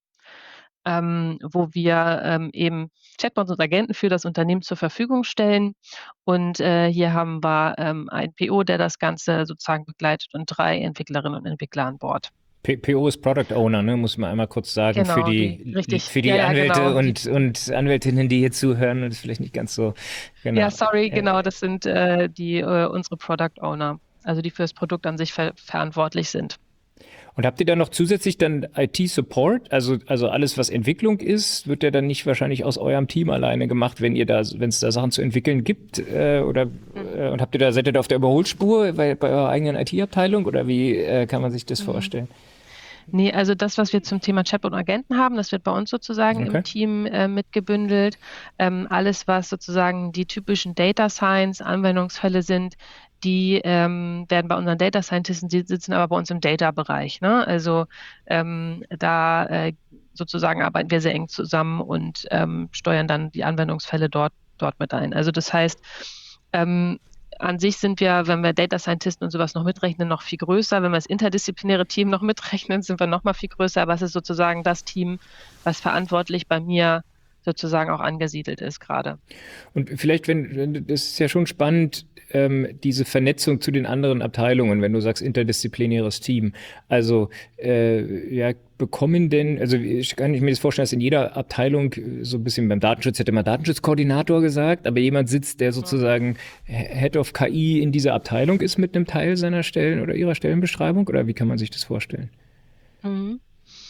ähm, wo wir, ähm, eben Chatbots und Agenten für das Unternehmen zur Verfügung stellen. Und, äh, hier haben wir, ähm, einen P O, der das Ganze sozusagen begleitet und drei Entwicklerinnen und Entwickler an Bord. P PO ist Product Owner, ne, muss man einmal kurz sagen, für Genau, die die richtig. für Ja, die ja, Anwälte genau. Die und und Anwältinnen, die hier zuhören und es vielleicht nicht ganz so Ja, genau. sorry, Äh, genau, das sind, äh, die äh, unsere Product Owner, also die fürs Produkt an sich ver verantwortlich sind. und habt ihr da noch zusätzlich dann I T-Support? Also also alles, was Entwicklung ist, wird ja dann nicht wahrscheinlich aus eurem Team alleine gemacht, wenn ihr da wenn's da Sachen zu entwickeln gibt, äh, oder Mhm. äh, und habt ihr da seid ihr da auf der Überholspur bei bei eurer eigenen I T-Abteilung oder wie, äh, kann man sich das Mhm. vorstellen? Ne, also das, was wir zum Thema Chatbot und Agenten haben, das wird bei uns sozusagen im Okay. Team, äh, mit gebündelt. Ähm, alles, was sozusagen die typischen Data Science Anwendungsfälle sind, die, ähm, werden bei unseren Data Scientisten die sitzen aber bei uns im Data-Bereich, ne? Also, ähm, da, äh, sozusagen arbeiten wir sehr eng zusammen und, ähm, steuern dann die Anwendungsfälle dort dort mit ein. Also das heißt, ähm, an sich sind wir, wenn wir Data Scientisten und so was noch mitrechnen, noch viel größer. Wenn wir das interdisziplinäre Team noch mitrechnen, sind wir noch mal viel größer, aber es ist sozusagen das Team, was verantwortlich bei mir sozusagen auch angesiedelt ist grade. Und vielleicht, wenn, wenn das ist ja schon spannend, ähm, diese Vernetzung zu den anderen Abteilungen, wenn du sagst interdisziplinäres Team. Also äh, ja, bekommen denn, also ich kann mir das vorstellen, dass in jeder Abteilung so ein bisschen beim Datenschutz hätte man Datenschutzkoordinator gesagt, aber jemand sitzt, der sozusagen Head of K I in dieser Abteilung ist mit einem Teil seiner Stellen oder ihrer Stellenbeschreibung, oder wie kann man sich das vorstellen? Mhm.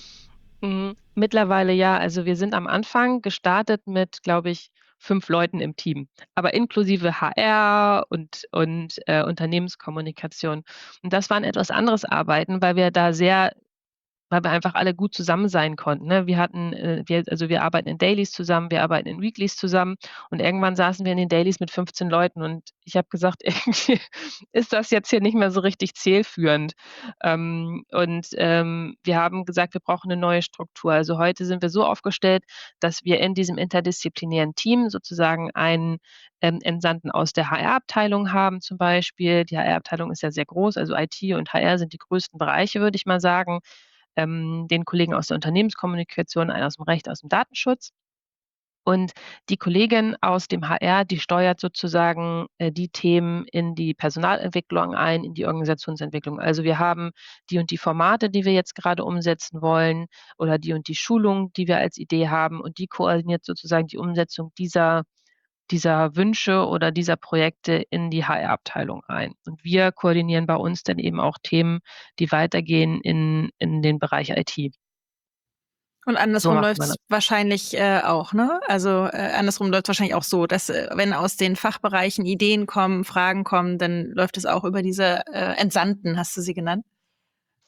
Mhm. Mittlerweile ja. Also, wir sind am Anfang gestartet mit, glaube ich, fünf Leuten im Team, aber inklusive H R und und, äh, Unternehmenskommunikation. Und das war 'n etwas anderes Arbeiten, weil wir da sehr weil wir einfach alle gut zusammen sein konnten, ne? Wir hatten, äh wir also, wir arbeiten in Dailies zusammen, wir arbeiten in Weeklies zusammen und irgendwann saßen wir in den Dailies mit fünfzehn Leuten und ich habe gesagt: „Irgendwie ist das jetzt hier nicht mehr so richtig zielführend.“ Ähm, und, ähm, wir haben gesagt, wir brauchen 'ne neue Struktur. Also, heute sind wir so aufgestellt, dass wir in diesem interdisziplinären Team sozusagen einen, ähm, Entsandten aus der H R-Abteilung haben zum Beispiel. Die H R-Abteilung ist ja sehr groß, also I T und H R sind die größten Bereiche, würde ich mal sagen. Ähm, den Kollegen aus der Unternehmenskommunikation, einen aus'm Recht, aus'm Datenschutz. Und die Kollegin aus dem H R, die steuert sozusagen, äh, die Themen in die Personalentwicklung ein, in die Organisationsentwicklung. Also, wir haben die und die Formate, die wir jetzt grade umsetzen wollen oder die und die Schulung, die wir als Idee haben und die koordiniert sozusagen die Umsetzung dieser dieser Wünsche oder dieser Projekte in die H R-Abteilung ein. Und wir koordinieren bei uns dann eben auch Themen, die weitergehen in in den Bereich I T. Und So andersrum macht man läuft's das. wahrscheinlich, äh, auch, ne? Also, äh, andersrum läuft's wahrscheinlich auch so, dass, äh, wenn aus den Fachbereichen Ideen kommen, Fragen kommen, dann läuft es auch über diese, äh, Entsandten, hast du sie genannt?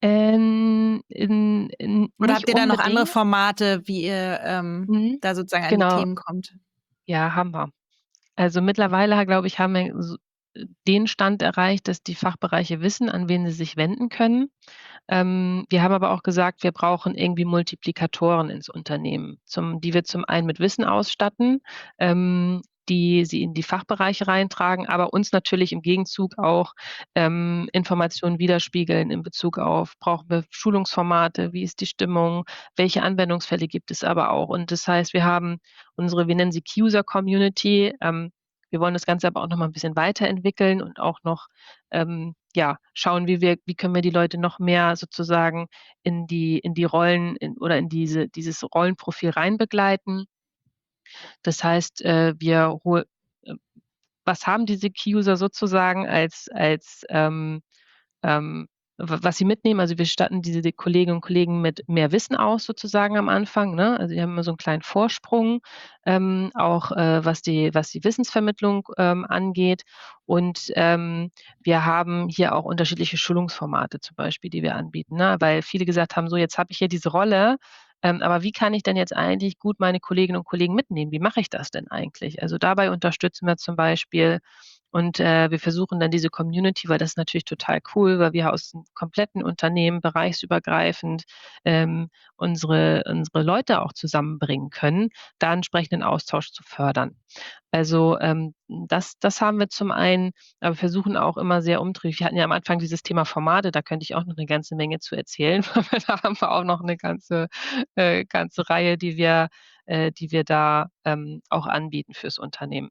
Ähm, in in Oder nicht habt ihr da noch andere unbedingt. Formate, wie ihr, ähm, Mhm, da sozusagen an die genau. Themen kommt? Ja, haben wir. Also, mittlerweile, glaube ich, haben wir s den Stand erreicht, dass die Fachbereiche wissen, an wen sie sich wenden können. Ähm, wir haben aber auch gesagt, wir brauchen irgendwie Multiplikatoren ins Unternehmen, zum die wir zum einen mit Wissen ausstatten, ähm, die sie in die Fachbereiche reintragen, aber uns natürlich im Gegenzug auch, ähm, Informationen widerspiegeln in Bezug auf: Brauchen wir Schulungsformate? Wie ist die Stimmung? Welche Anwendungsfälle gibt es aber auch? Und das heißt, wir haben unsere, wir nennen sie Key-User Community. Ähm, wir wollen das Ganze aber auch noch mal 'n bisschen weiterentwickeln und auch noch, ähm, ja, schauen, wie wir wie können wir die Leute noch mehr sozusagen in die in die Rollen in oder in diese dieses Rollenprofil reinbegleiten. Das heißt, äh, wir hol äh, was haben diese Key-User sozusagen als als, ähm, ähm, w was sie mitnehmen? Also, wir statten diese die Kolleginnen und Kollegen mit mehr Wissen aus sozusagen am Anfang, ne? Also, die haben immer so 'n kleinen Vorsprung, ähm, auch, äh, was die was die Wissensvermittlung, ähm, angeht. Und, ähm, wir haben hier auch unterschiedliche Schulungsformate zum Beispiel, die wir anbieten, ne? Weil viele gesagt haben: „So, jetzt habe ich hier diese Rolle, ähm, aber wie kann ich denn jetzt eigentlich gut meine Kolleginnen und Kollegen mitnehmen? Wie mache ich das denn eigentlich?“ Also, dabei unterstützen wir zum Beispiel und, äh, wir versuchen dann diese Community, weil das ist natürlich total cool, weil wir aus 'm kompletten Unternehmen bereichsübergreifend, ähm, unsere unsere Leute auch zusammenbringen können, da entsprechenden Austausch zu fördern. Also, ähm, das das haben wir zum einen, aber wir versuchen auch immer sehr umtriebig, wir hatten ja am Anfang dieses Thema Formate, da könnte ich auch noch 'ne ganze Menge zu erzählen, weil da haben wir auch noch 'ne ganze äh, ganze Reihe, die wir äh, die wir da, ähm, auch anbieten fürs Unternehmen.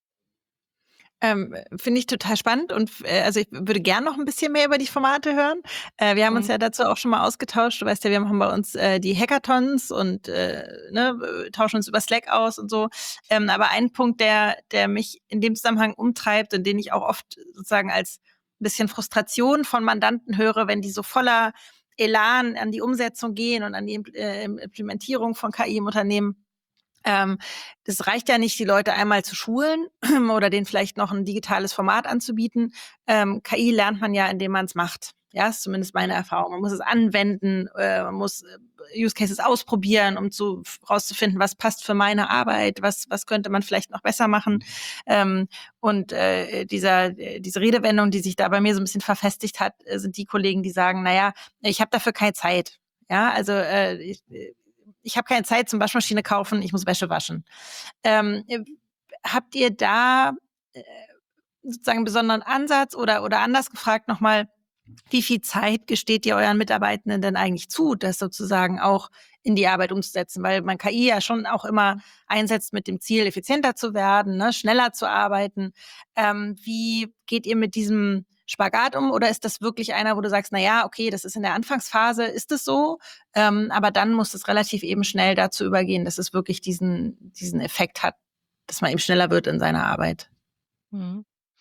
Ähm, finde ich total spannend und f äh, also, ich würde gern noch 'n bisschen mehr über die Formate hören. Äh, wir haben uns Mhm. ja dazu auch schon mal ausgetauscht. Du weißt ja, wir machen bei uns, äh, die Hackathons und, äh, ne, äh, tauschen uns über Slack aus und so. Ähm, aber ein Punkt, der der mich in dem Zusammenhang umtreibt und den ich auch oft sozusagen als bisschen Frustration von Mandanten höre, wenn die so voller Elan an die Umsetzung gehen und an die Impl äh, Implementierung von K I im Unternehmen. Ähm, es reicht ja nicht, die Leute einmal zu schulen oder denen vielleicht noch 'n digitales Format anzubieten. Ähm, K I lernt man ja, indem man's macht. Ja, ist zumindest meine Mhm. Erfahrung. Man muss es anwenden, äh, man muss, äh, Use Cases ausprobieren, um zu f rauszufinden, was passt für meine Arbeit, was was könnte man vielleicht noch besser machen. Ähm, und, äh, dieser äh, diese Redewendung, die sich da bei mir so 'n bisschen verfestigt hat, äh, sind die Kollegen, die sagen: „Na ja, ich habe dafür keine Zeit.“ Ja, also, äh, ich äh, ich habe keine Zeit zum Waschmaschine kaufen, ich muss Wäsche waschen. Ähm, äh, habt ihr da, äh, sozusagen 'n besonderen Ansatz oder oder anders gefragt noch mal, wie viel Zeit gesteht ihr euren Mitarbeitenden denn eigentlich zu, das sozusagen auch in die Arbeit umzusetzen? Weil man K I ja schon auch immer einsetzt mit dem Ziel, effizienter zu werden, ne, schneller zu arbeiten. Ähm, wie geht ihr mit diesem Spagat um oder ist das wirklich einer, wo du sagst: „Na ja, okay, das ist in der Anfangsphase ist es so, ähm, aber dann muss es relativ eben schnell dazu übergehen, dass es wirklich diesen diesen Effekt hat, dass man eben schneller wird in seiner Arbeit?“ Mhm.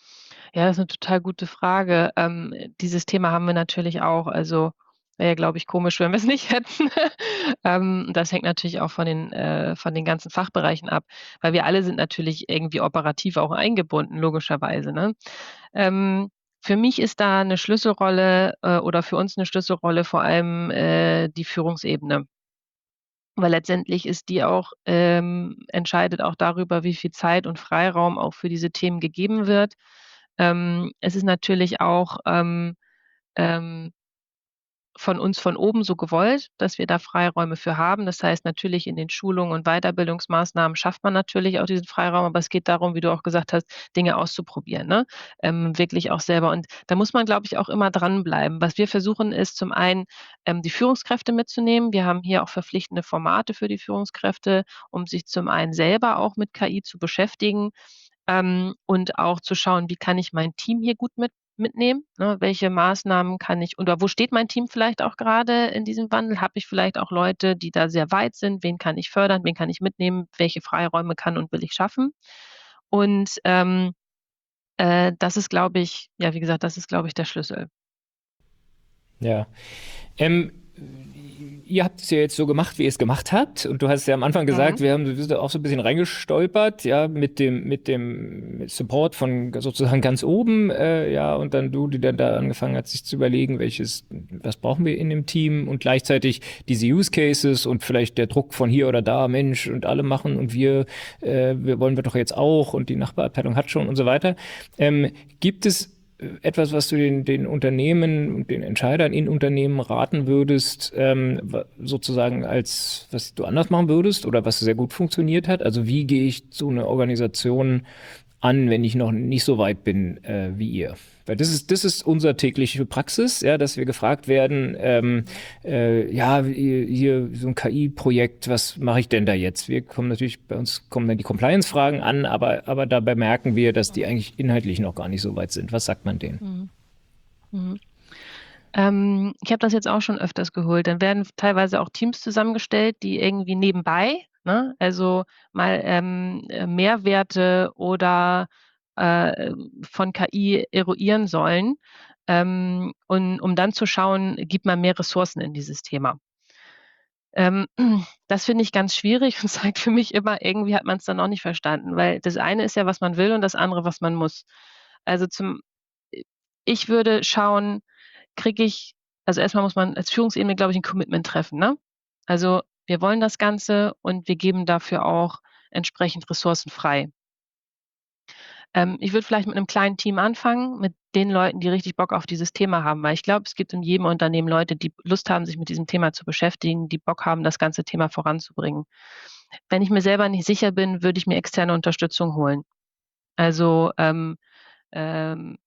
Ja, das ist 'ne total gute Frage. Ähm, dieses Thema haben wir natürlich auch. Also, wäre ja, glaube ich, komisch, wenn wir's nicht hätten. Ähm, das hängt natürlich auch von den äh, von den ganzen Fachbereichen ab, weil wir alle sind natürlich irgendwie operativ auch eingebunden, logischerweise, ne? Ähm, für mich ist da 'ne Schlüsselrolle äh, oder für uns 'ne Schlüsselrolle vor allem, äh, die Führungsebene. Weil letztendlich ist die auch ähm, entscheidet auch darüber, wie viel Zeit und Freiraum auch für diese Themen gegeben wird. Ähm, es ist natürlich auch, ähm, ähm von uns von oben so gewollt, dass wir da Freiräume für haben. Das heißt natürlich, in den Schulungen und Weiterbildungsmaßnahmen schafft man natürlich auch diesen Freiraum, aber es geht darum, wie du auch gesagt hast, Dinge auszuprobieren, ne? Ähm, wirklich auch selber. Und da muss man, glaube ich, auch immer dranbleiben. Was wir versuchen, ist zum einen, ähm, die Führungskräfte mitzunehmen. Wir haben hier auch verpflichtende Formate für die Führungskräfte, um sich zum einen selber auch mit K I zu beschäftigen, ähm, und auch zu schauen, wie kann ich mein Team hier gut mit mitnehmen, ne? Welche Maßnahmen kann ich oder wo steht mein Team vielleicht auch grade in diesem Wandel? Habe ich vielleicht auch Leute, die da sehr weit sind? Wen kann ich fördern? Wen kann ich mitnehmen? Welche Freiräume kann und will ich schaffen? Und, ähm, äh, das ist, glaube ich ja, wie gesagt, das ist, glaube ich, der Schlüssel. Ja. Ähm, ihr habt es ja jetzt so gemacht, wie ihr es gemacht habt. Und du hast ja am Anfang gesagt, Mhm. wir haben wir sind auch so ein bisschen reingestolpert, ja, mit dem, mit dem Support von sozusagen ganz oben, äh, ja, und dann du, die dann da angefangen hat, sich zu überlegen, welches, was brauchen wir in dem Team und gleichzeitig diese Use Cases und vielleicht der Druck von hier oder da, Mensch, und alle machen und wir, äh, wir wollen wir doch jetzt auch und die Nachbarabteilung hat schon und so weiter. Ähm, gibt es etwas, was du den, den Unternehmen und den Entscheidern in Unternehmen raten würdest, ähm, sozusagen als, was du anders machen würdest oder was sehr gut funktioniert hat? Also wie gehe ich so eine Organisation an, wenn ich noch nicht so weit bin äh, wie ihr? Weil das ist, das ist unsere tägliche Praxis, ja, dass wir gefragt werden, ähm, äh, ja, hier, hier so ein K I-Projekt, was mache ich denn da jetzt? Wir kommen natürlich, bei uns kommen dann die Compliance-Fragen an, aber, aber dabei merken wir, dass die eigentlich inhaltlich noch gar nicht so weit sind. Was sagt man denen? Mhm. Mhm. Ähm, ich habe das jetzt auch schon öfters geholt. Dann werden teilweise auch Teams zusammengestellt, die irgendwie nebenbei, ne, also mal ähm, äh, Mehrwerte oder äh, von K I eruieren sollen, ähm, und um dann zu schauen, gibt man mehr Ressourcen in dieses Thema. Ähm, das finde ich ganz schwierig und zeigt für mich immer, irgendwie hat man es dann noch nicht verstanden, weil das eine ist ja, was man will und das andere, was man muss. Also, zum äh, ich würde schauen, kriege ich also, erstmal muss man als Führungsebene, glaube ich, 'n Commitment treffen, ne? Also, wir wollen das Ganze und wir geben dafür auch entsprechend Ressourcen frei. Ähm, ich würde vielleicht mit 'nem kleinen Team anfangen, mit den Leuten, die richtig Bock auf dieses Thema haben, weil ich glaube, es gibt in jedem Unternehmen Leute, die Lust haben, sich mit diesem Thema zu beschäftigen, die Bock haben, das ganze Thema voranzubringen. Wenn ich mir selber nicht sicher bin, würde ich mir externe Unterstützung holen. Also, ähm, ähm,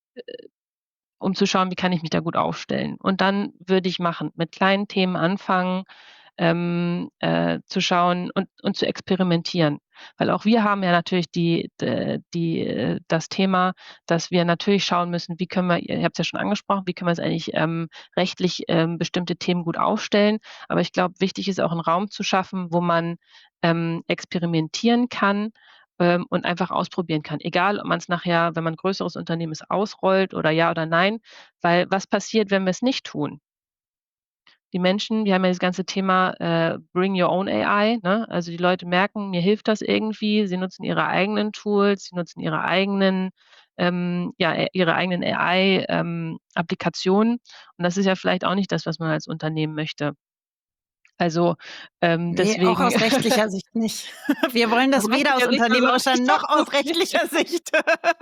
um zu schauen, wie kann ich mich da gut aufstellen. Und dann würde ich machen, mit kleinen Themen anfangen, ähm, äh, zu schauen und und zu experimentieren. Weil auch wir haben ja natürlich die d die äh, das Thema, dass wir natürlich schauen müssen, wie können wir ihr habt's ja schon angesprochen, wie können wir es eigentlich, ähm, rechtlich, ähm, bestimmte Themen gut aufstellen. Aber ich glaube, wichtig ist auch 'n Raum zu schaffen, wo man, ähm, experimentieren kann, ähm, und einfach ausprobieren kann. Egal, ob man's nachher, wenn man 'n größeres Unternehmen ist, ausrollt oder ja oder nein, weil was passiert, wenn wir's nicht tun? Die Menschen, die haben ja das ganze Thema, äh, Bring Your Own A I, ne? Also, die Leute merken, mir hilft das irgendwie. Sie nutzen ihre eigenen Tools, sie nutzen ihre eigenen, ähm, ja, äh, ihre eigenen A I, ähm, Applikationen. Und das ist ja vielleicht auch nicht das, was man als Unternehmen möchte. Also, ähm, Ne, auch deswegen aus rechtlicher Sicht nicht. Wir wollen aus das weder aus rechtlicher Sicht also unternehmerischer noch aus okay. rechtlicher Sicht.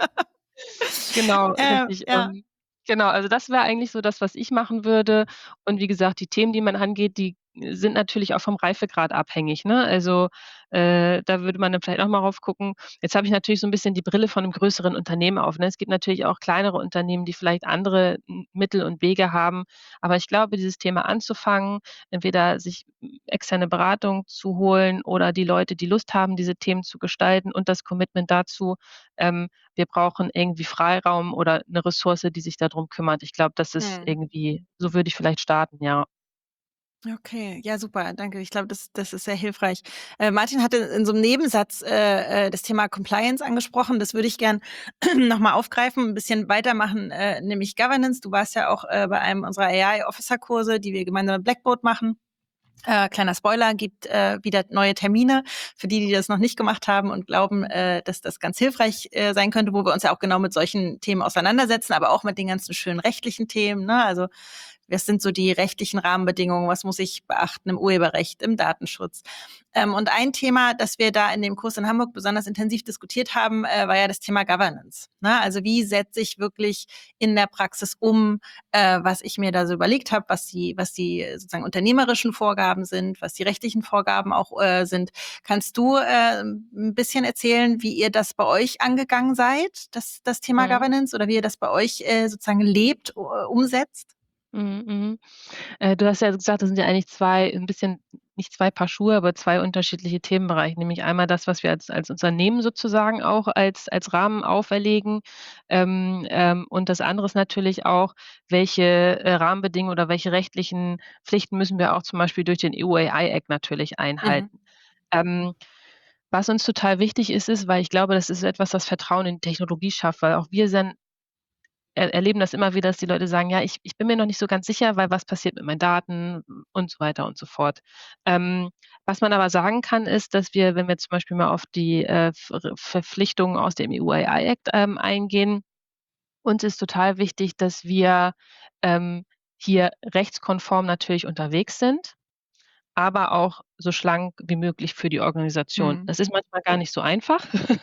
Genau, Äh, richtig. ja. Und genau, also das wäre eigentlich so das, was ich machen würde. Und wie gesagt, die Themen, die man angeht, die sind natürlich auch vom Reifegrad abhängig, ne? Also, äh, da würde man dann vielleicht auch mal rauf gucken. Jetzt habe ich natürlich so 'n bisschen die Brille von 'nem größeren Unternehmen auf, ne? Es gibt natürlich auch kleinere Unternehmen, die vielleicht andere M Mittel und Wege haben. Aber ich glaube, dieses Thema anzufangen, entweder sich externe Beratung zu holen oder die Leute, die Lust haben, diese Themen zu gestalten und das Commitment dazu, ähm, wir brauchen irgendwie Freiraum oder 'ne Ressource, die sich da drum kümmert. Ich glaube, das ist Mhm. irgendwie so würde ich vielleicht starten, ja. Okay, ja super, danke. Ich glaube, das das ist sehr hilfreich. Äh, Martin hatte in so 'nem Nebensatz, äh, äh, das Thema Compliance angesprochen. Das würde ich gern noch mal aufgreifen, 'n bisschen weitermachen, äh, nämlich Governance. Du warst ja auch, äh, bei einem unserer A I-Officer-Kurse, die wir gemeinsam mit Blackboard machen. Äh, kleiner Spoiler, gibt, äh, wieder neue Termine für die, die das noch nicht gemacht haben und glauben, äh, dass das ganz hilfreich, äh, sein könnte, wo wir uns ja auch genau mit solchen Themen auseinandersetzen, aber auch mit den ganzen schönen rechtlichen Themen, ne? Also, was sind so die rechtlichen Rahmenbedingungen? Was muss ich beachten im Urheberrecht, im Datenschutz? Ähm, und ein Thema, das wir da in dem Kurs in Hamburg besonders intensiv diskutiert haben, äh, war ja das Thema Governance, ne? Also, wie setze ich wirklich in der Praxis um, äh, was ich mir da so überlegt habe, was die was die sozusagen unternehmerischen Vorgaben sind, was die rechtlichen Vorgaben auch, äh, sind. Kannst du, äh, 'n bisschen erzählen, wie ihr das bei euch angegangen seid, das das Thema Mhm. Governance oder wie ihr das bei euch, äh, sozusagen lebt, u äh, umsetzt? Mhm, mhm. Äh, du hast ja gesagt, das sind ja eigentlich zwei 'n bisschen nicht zwei Paar Schuhe, aber zwei unterschiedliche Themenbereiche. Nämlich einmal das, was wir als als Unternehmen sozusagen auch als als Rahmen auferlegen. Ähm, ähm, und das andere ist natürlich auch, welche, äh, Rahmenbedingungen oder welche rechtlichen Pflichten müssen wir auch zum Beispiel durch den E U AI Act natürlich Mhm. einhalten. Ähm, was uns total wichtig ist, ist weil ich glaube, das ist etwas, das Vertrauen in Technologie schafft, weil auch wir sind er erleben das immer wieder, dass die Leute sagen: „Ja, ich ich bin mir noch nicht so ganz sicher, weil was passiert mit meinen Daten?“ und so weiter und so fort. Ähm, was man aber sagen kann, ist, dass wir, wenn wir zum Beispiel mal auf die, äh, Ver Verpflichtungen aus dem E U A I Act, ähm, eingehen, uns ist total wichtig, dass wir, ähm, hier rechtskonform natürlich unterwegs sind, aber auch so schlank wie möglich für die Organisation. Mhm. Das ist manchmal gar nicht so einfach,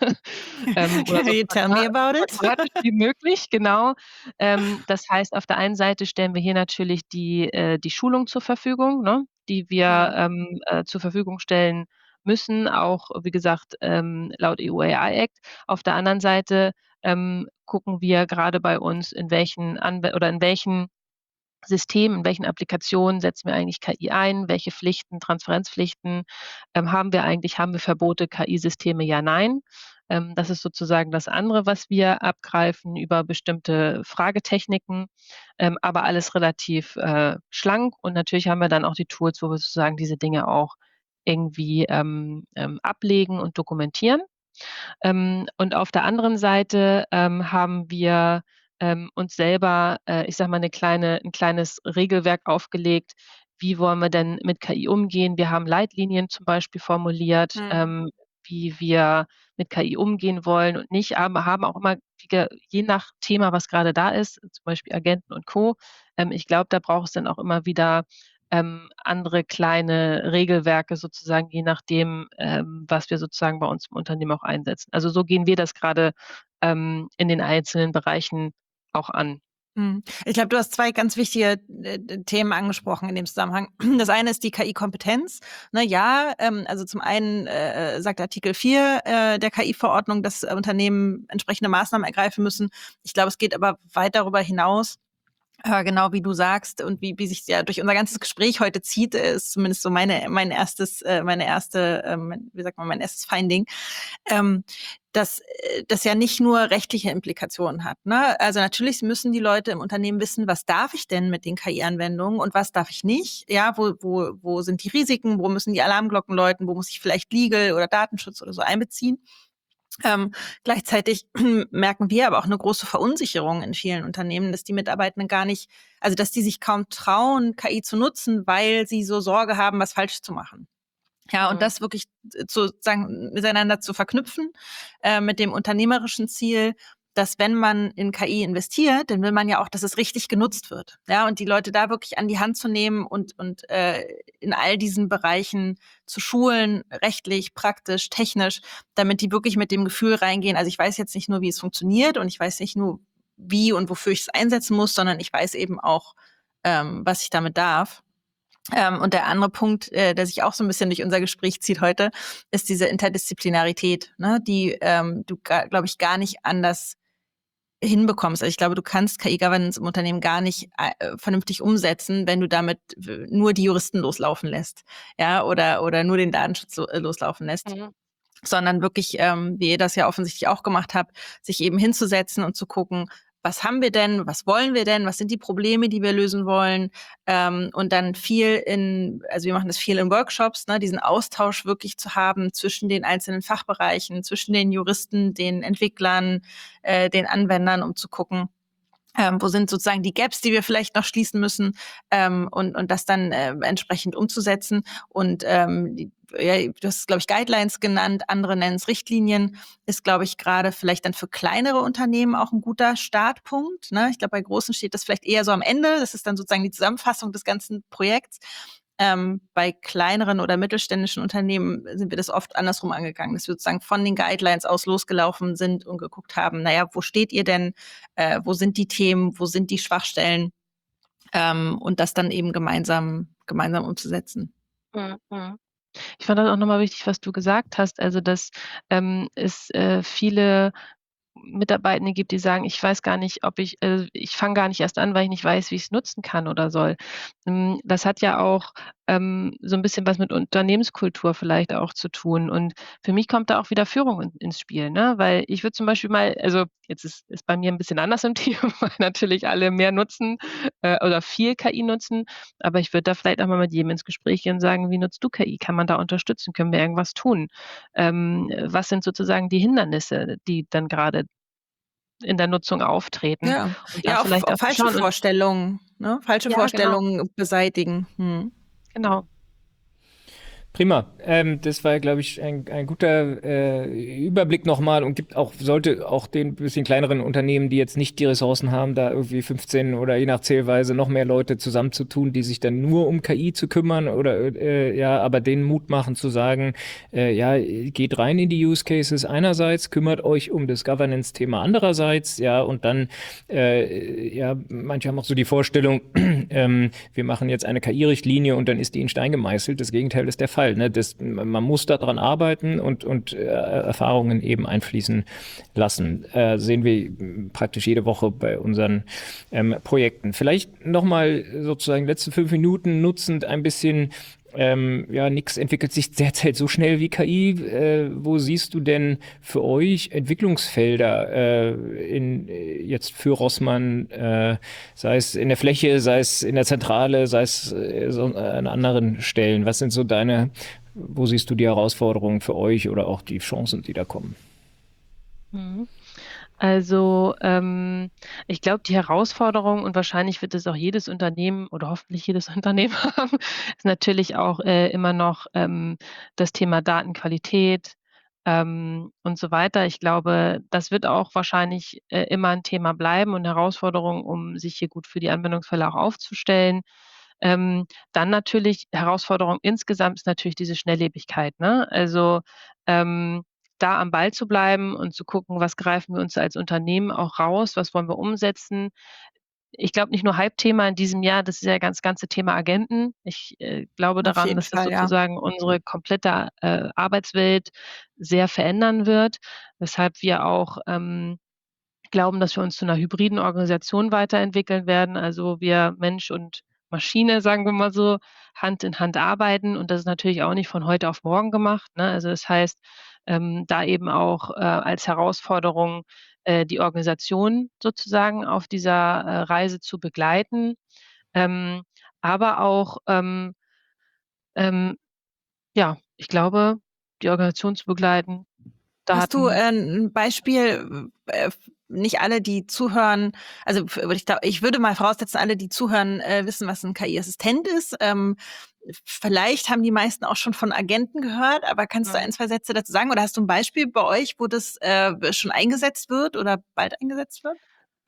ähm, oder Can so you tell pragma me about it? pragmatisch wie möglich, genau. Ähm, das heißt, auf der einen Seite stellen wir hier natürlich die äh, die Schulung zur Verfügung, ne, die wir, Mhm. ähm, äh, zur Verfügung stellen müssen, auch, wie gesagt, ähm, laut E U A I Act. Auf der anderen Seite, ähm, gucken wir grade bei uns, in welchen Anwe oder in welchen Systemen, in welchen Applikationen setzen wir eigentlich K I ein, welche Pflichten, Transparenzpflichten, ähm, haben wir eigentlich? Haben wir Verbote, K I-Systeme, ja, nein? Ähm, das ist sozusagen das andere, was wir abgreifen über bestimmte Fragetechniken, ähm, aber alles relativ, äh, schlank und natürlich haben wir dann auch die Tools, wo wir sozusagen diese Dinge auch irgendwie, ähm, ähm, ablegen und dokumentieren. Ähm, und auf der anderen Seite, ähm, haben wir, ähm, uns selber, äh, ich sage mal, 'ne kleine 'n kleines Regelwerk aufgelegt. Wie wollen wir denn mit K I umgehen? Wir haben Leitlinien zum Beispiel formuliert, Mhm. ähm, wie wir mit K I umgehen wollen und nicht, aber haben auch immer wieder je nach Thema, was grade da ist, zum Beispiel Agenten und Co. Ähm, ich glaube, da braucht es dann auch immer wieder, ähm, andere kleine Regelwerke sozusagen, je nachdem, ähm, was wir sozusagen bei uns im Unternehmen auch einsetzen. Also, so gehen wir das grade, ähm, in den einzelnen Bereichen auch an. Mhm. Ich glaube, du hast zwei ganz wichtige, äh, d Themen angesprochen in dem Zusammenhang. Das eine ist die K I-Kompetenz. Ne, ja, ähm, also zum einen, äh, äh, sagt Artikel vier, äh, der K I-Verordnung, dass äh, Unternehmen entsprechende Maßnahmen ergreifen müssen. Ich glaube, es geht aber weit darüber hinaus. Äh, genau wie du sagst und wie wie sich's ja durch unser ganzes Gespräch heute zieht, äh, ist zumindest so meine mein erstes äh, meine erste, ähm, wie sagt man, mein erstes Finding, ähm, dass äh, das ja nicht nur rechtliche Implikationen hat, ne? Also, natürlich müssen die Leute im Unternehmen wissen, was darf ich denn mit den K I-Anwendungen und was darf ich nicht? Ja, wo wo wo sind die Risiken? Wo müssen die Alarmglocken läuten? Wo muss ich vielleicht Legal oder Datenschutz oder so einbeziehen? Ähm, gleichzeitig merken wir aber auch eine große Verunsicherung in vielen Unternehmen, dass die Mitarbeitenden gar nicht also, dass die sich kaum trauen, K I zu nutzen, weil sie so Sorge haben, was falsch zu machen. Ja, und Mhm. das wirklich zu sagen miteinander zu verknüpfen, äh, mit dem unternehmerischen Ziel, dass wenn man in K I investiert, dann will man ja auch, dass es richtig genutzt wird. Ja, und die Leute da wirklich an die Hand zu nehmen und und, äh, in all diesen Bereichen zu schulen, rechtlich, praktisch, technisch, damit die wirklich mit dem Gefühl reingehen, also, ich weiß jetzt nicht nur, wie es funktioniert und ich weiß nicht nur, wie und wofür ich es einsetzen muss, sondern ich weiß eben auch, ähm, was ich damit darf. Ähm, und der andere Punkt, äh, der sich auch so ein bisschen durch unser Gespräch zieht heute, ist diese Interdisziplinarität, ne, die, ähm, du, glaube ich, gar nicht anders hinbekommst. Also, ich glaube, du kannst K I-Governance im Unternehmen gar nicht äh, vernünftig umsetzen, wenn du damit w nur die Juristen loslaufen lässt, ja, oder oder nur den Datenschutz lo äh, loslaufen lässt, Mhm. sondern wirklich, ähm, wie ihr das ja offensichtlich auch gemacht habt, sich eben hinzusetzen und zu gucken, was haben wir denn, was wollen wir denn, was sind die Probleme, die wir lösen wollen, ähm, und dann viel in, also wir machen das viel in Workshops, ne, diesen Austausch wirklich zu haben zwischen den einzelnen Fachbereichen, zwischen den Juristen, den Entwicklern, äh, den Anwendern, um zu gucken, ähm, wo sind sozusagen die Gaps, die wir vielleicht noch schließen müssen, ähm, und, und das dann äh, entsprechend umzusetzen. Und ähm, die, ja, du hast, glaube ich, Guidelines genannt, andere nennen es Richtlinien, ist, glaube ich, gerade vielleicht dann für kleinere Unternehmen auch ein guter Startpunkt. Ne? Ich glaube, bei großen steht das vielleicht eher so am Ende. Das ist dann sozusagen die Zusammenfassung des ganzen Projekts. Ähm, bei kleineren oder mittelständischen Unternehmen sind wir das oft andersrum angegangen, dass wir sozusagen von den Guidelines aus losgelaufen sind und geguckt haben, naja, wo steht ihr denn, äh, wo sind die Themen, wo sind die Schwachstellen, ähm, und das dann eben gemeinsam gemeinsam umzusetzen. Mhm, mhm. Ich fand das auch noch mal wichtig, was du gesagt hast, also, dass, ähm, es, äh, viele Mitarbeitende gibt, die sagen: „Ich weiß gar nicht, ob ich äh, ich fange gar nicht erst an, weil ich nicht weiß, wie ich's nutzen kann oder soll.“ Hm, das hat ja auch, ähm, so 'n bisschen was mit Unternehmenskultur vielleicht auch zu tun. Und für mich kommt da auch wieder Führung in ins Spiel, ne? Weil ich würde zum Beispiel mal also, jetzt ist ist bei mir 'n bisschen anders im Team, weil natürlich alle mehr nutzen, äh, oder viel K I nutzen. Aber ich würde da vielleicht auch mal mit jedem ins Gespräch gehen und sagen: „Wie nutzt du K I? Kann man da unterstützen? Können wir irgendwas tun? Ähm, was sind sozusagen die Hindernisse, die dann grade in der Nutzung auftreten Ja, und da ja, auf vielleicht auf auch zu falsche schauen und Vorstellungen, ne? Falsche Ja, genau. Vorstellungen beseitigen. Mhm. Genau. Prima. Ähm, das war, glaube ich, ein, ein guter äh, Überblick nochmal und gibt auch, sollte auch den bisschen kleineren Unternehmen, die jetzt nicht die Ressourcen haben, da irgendwie fünfzehn oder je nach Zählweise noch mehr Leute zusammenzutun, die sich dann nur um K I zu kümmern oder äh, ja, aber denen Mut machen zu sagen, äh, ja, geht rein in die Use Cases einerseits, kümmert euch um das Governance-Thema andererseits, ja, und dann, äh, ja, manche haben auch so die Vorstellung, ähm, wir machen jetzt eine K I-Richtlinie und dann ist die in Stein gemeißelt. Das Gegenteil ist der Fall. Ne? Das, man muss daran arbeiten und, und äh, Erfahrungen eben einfließen lassen. Äh, sehen wir praktisch jede Woche bei unseren ähm, Projekten. Vielleicht nochmal sozusagen letzte fünf Minuten nutzend ein bisschen ähm, ja, nichts entwickelt sich derzeit so schnell wie K I. Äh, wo siehst du denn für euch Entwicklungsfelder äh, in, jetzt für Rossmann, äh, sei es in der Fläche, sei es in der Zentrale, sei es äh, so an anderen Stellen? Was sind so deine, wo siehst du die Herausforderungen für euch oder auch die Chancen, die da kommen? Mhm. Also, ähm, ich glaube, die Herausforderung und wahrscheinlich wird es auch jedes Unternehmen oder hoffentlich jedes Unternehmen haben, ist natürlich auch, äh, immer noch, ähm, das Thema Datenqualität, ähm, und so weiter. Ich glaube, das wird auch wahrscheinlich, äh, immer 'n Thema bleiben und Herausforderung, um sich hier gut für die Anwendungsfälle auch aufzustellen. Ähm, dann natürlich Herausforderung insgesamt ist natürlich diese Schnelllebigkeit, ne? Also, ähm, da am Ball zu bleiben und zu gucken, was greifen wir uns als Unternehmen auch raus, was wollen wir umsetzen. Ich glaube nicht nur Hype-Thema in diesem Jahr, das ist ja das ganze Thema Agenten. Ich, äh, glaube Auf daran, jeden dass das Fall, ja. sozusagen unsere komplette, äh, Arbeitswelt sehr verändern wird, weshalb wir auch, ähm, glauben, dass wir uns zu 'ner hybriden Organisation weiterentwickeln werden. Also, wir Mensch und Maschine, sagen wir mal so, Hand in Hand arbeiten und das ist natürlich auch nicht von heute auf morgen gemacht, ne? Also, das heißt, ähm, da eben auch, äh, als Herausforderung, äh, die Organisation sozusagen auf dieser, äh, Reise zu begleiten, ähm, aber auch, ähm ähm, ja, ich glaube, die Organisation zu begleiten, Hast du, Daten äh, 'n Beispiel, äh, f nicht alle, die zuhören also, f ich glau ich würde mal voraussetzen, alle, die zuhören, äh, wissen, was 'n K I-Assistent ist. Ähm, vielleicht haben die meisten auch schon von Agenten gehört, aber kannst du Mhm. ein, zwei Sätze dazu sagen oder hast du 'n Beispiel bei euch, wo das, äh, schon eingesetzt wird oder bald eingesetzt wird?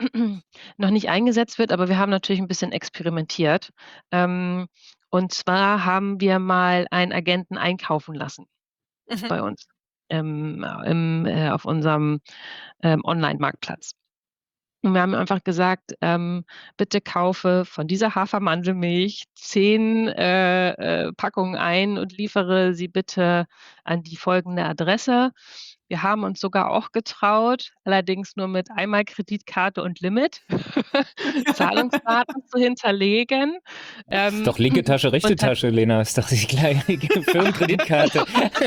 Noch nicht eingesetzt wird, aber wir haben natürlich 'n bisschen experimentiert. Ähm, und zwar haben wir mal einen Agenten einkaufen lassen Mhm. bei uns, ähm, im äh, auf unserem, ähm, Online-Marktplatz. Und wir haben einfach gesagt, ähm: „Bitte kaufe von dieser Hafermandelmilch zehn, äh, äh, Packungen ein und liefere sie bitte an die folgende Adresse.“ Wir haben uns sogar auch getraut, allerdings nur mit einmal Kreditkarte und Limit, Zahlungsdaten zu hinterlegen. Ist Ähm, doch linke Tasche, rechte und hat Tasche, Lena. Ist doch die gleiche Firmenkreditkarte.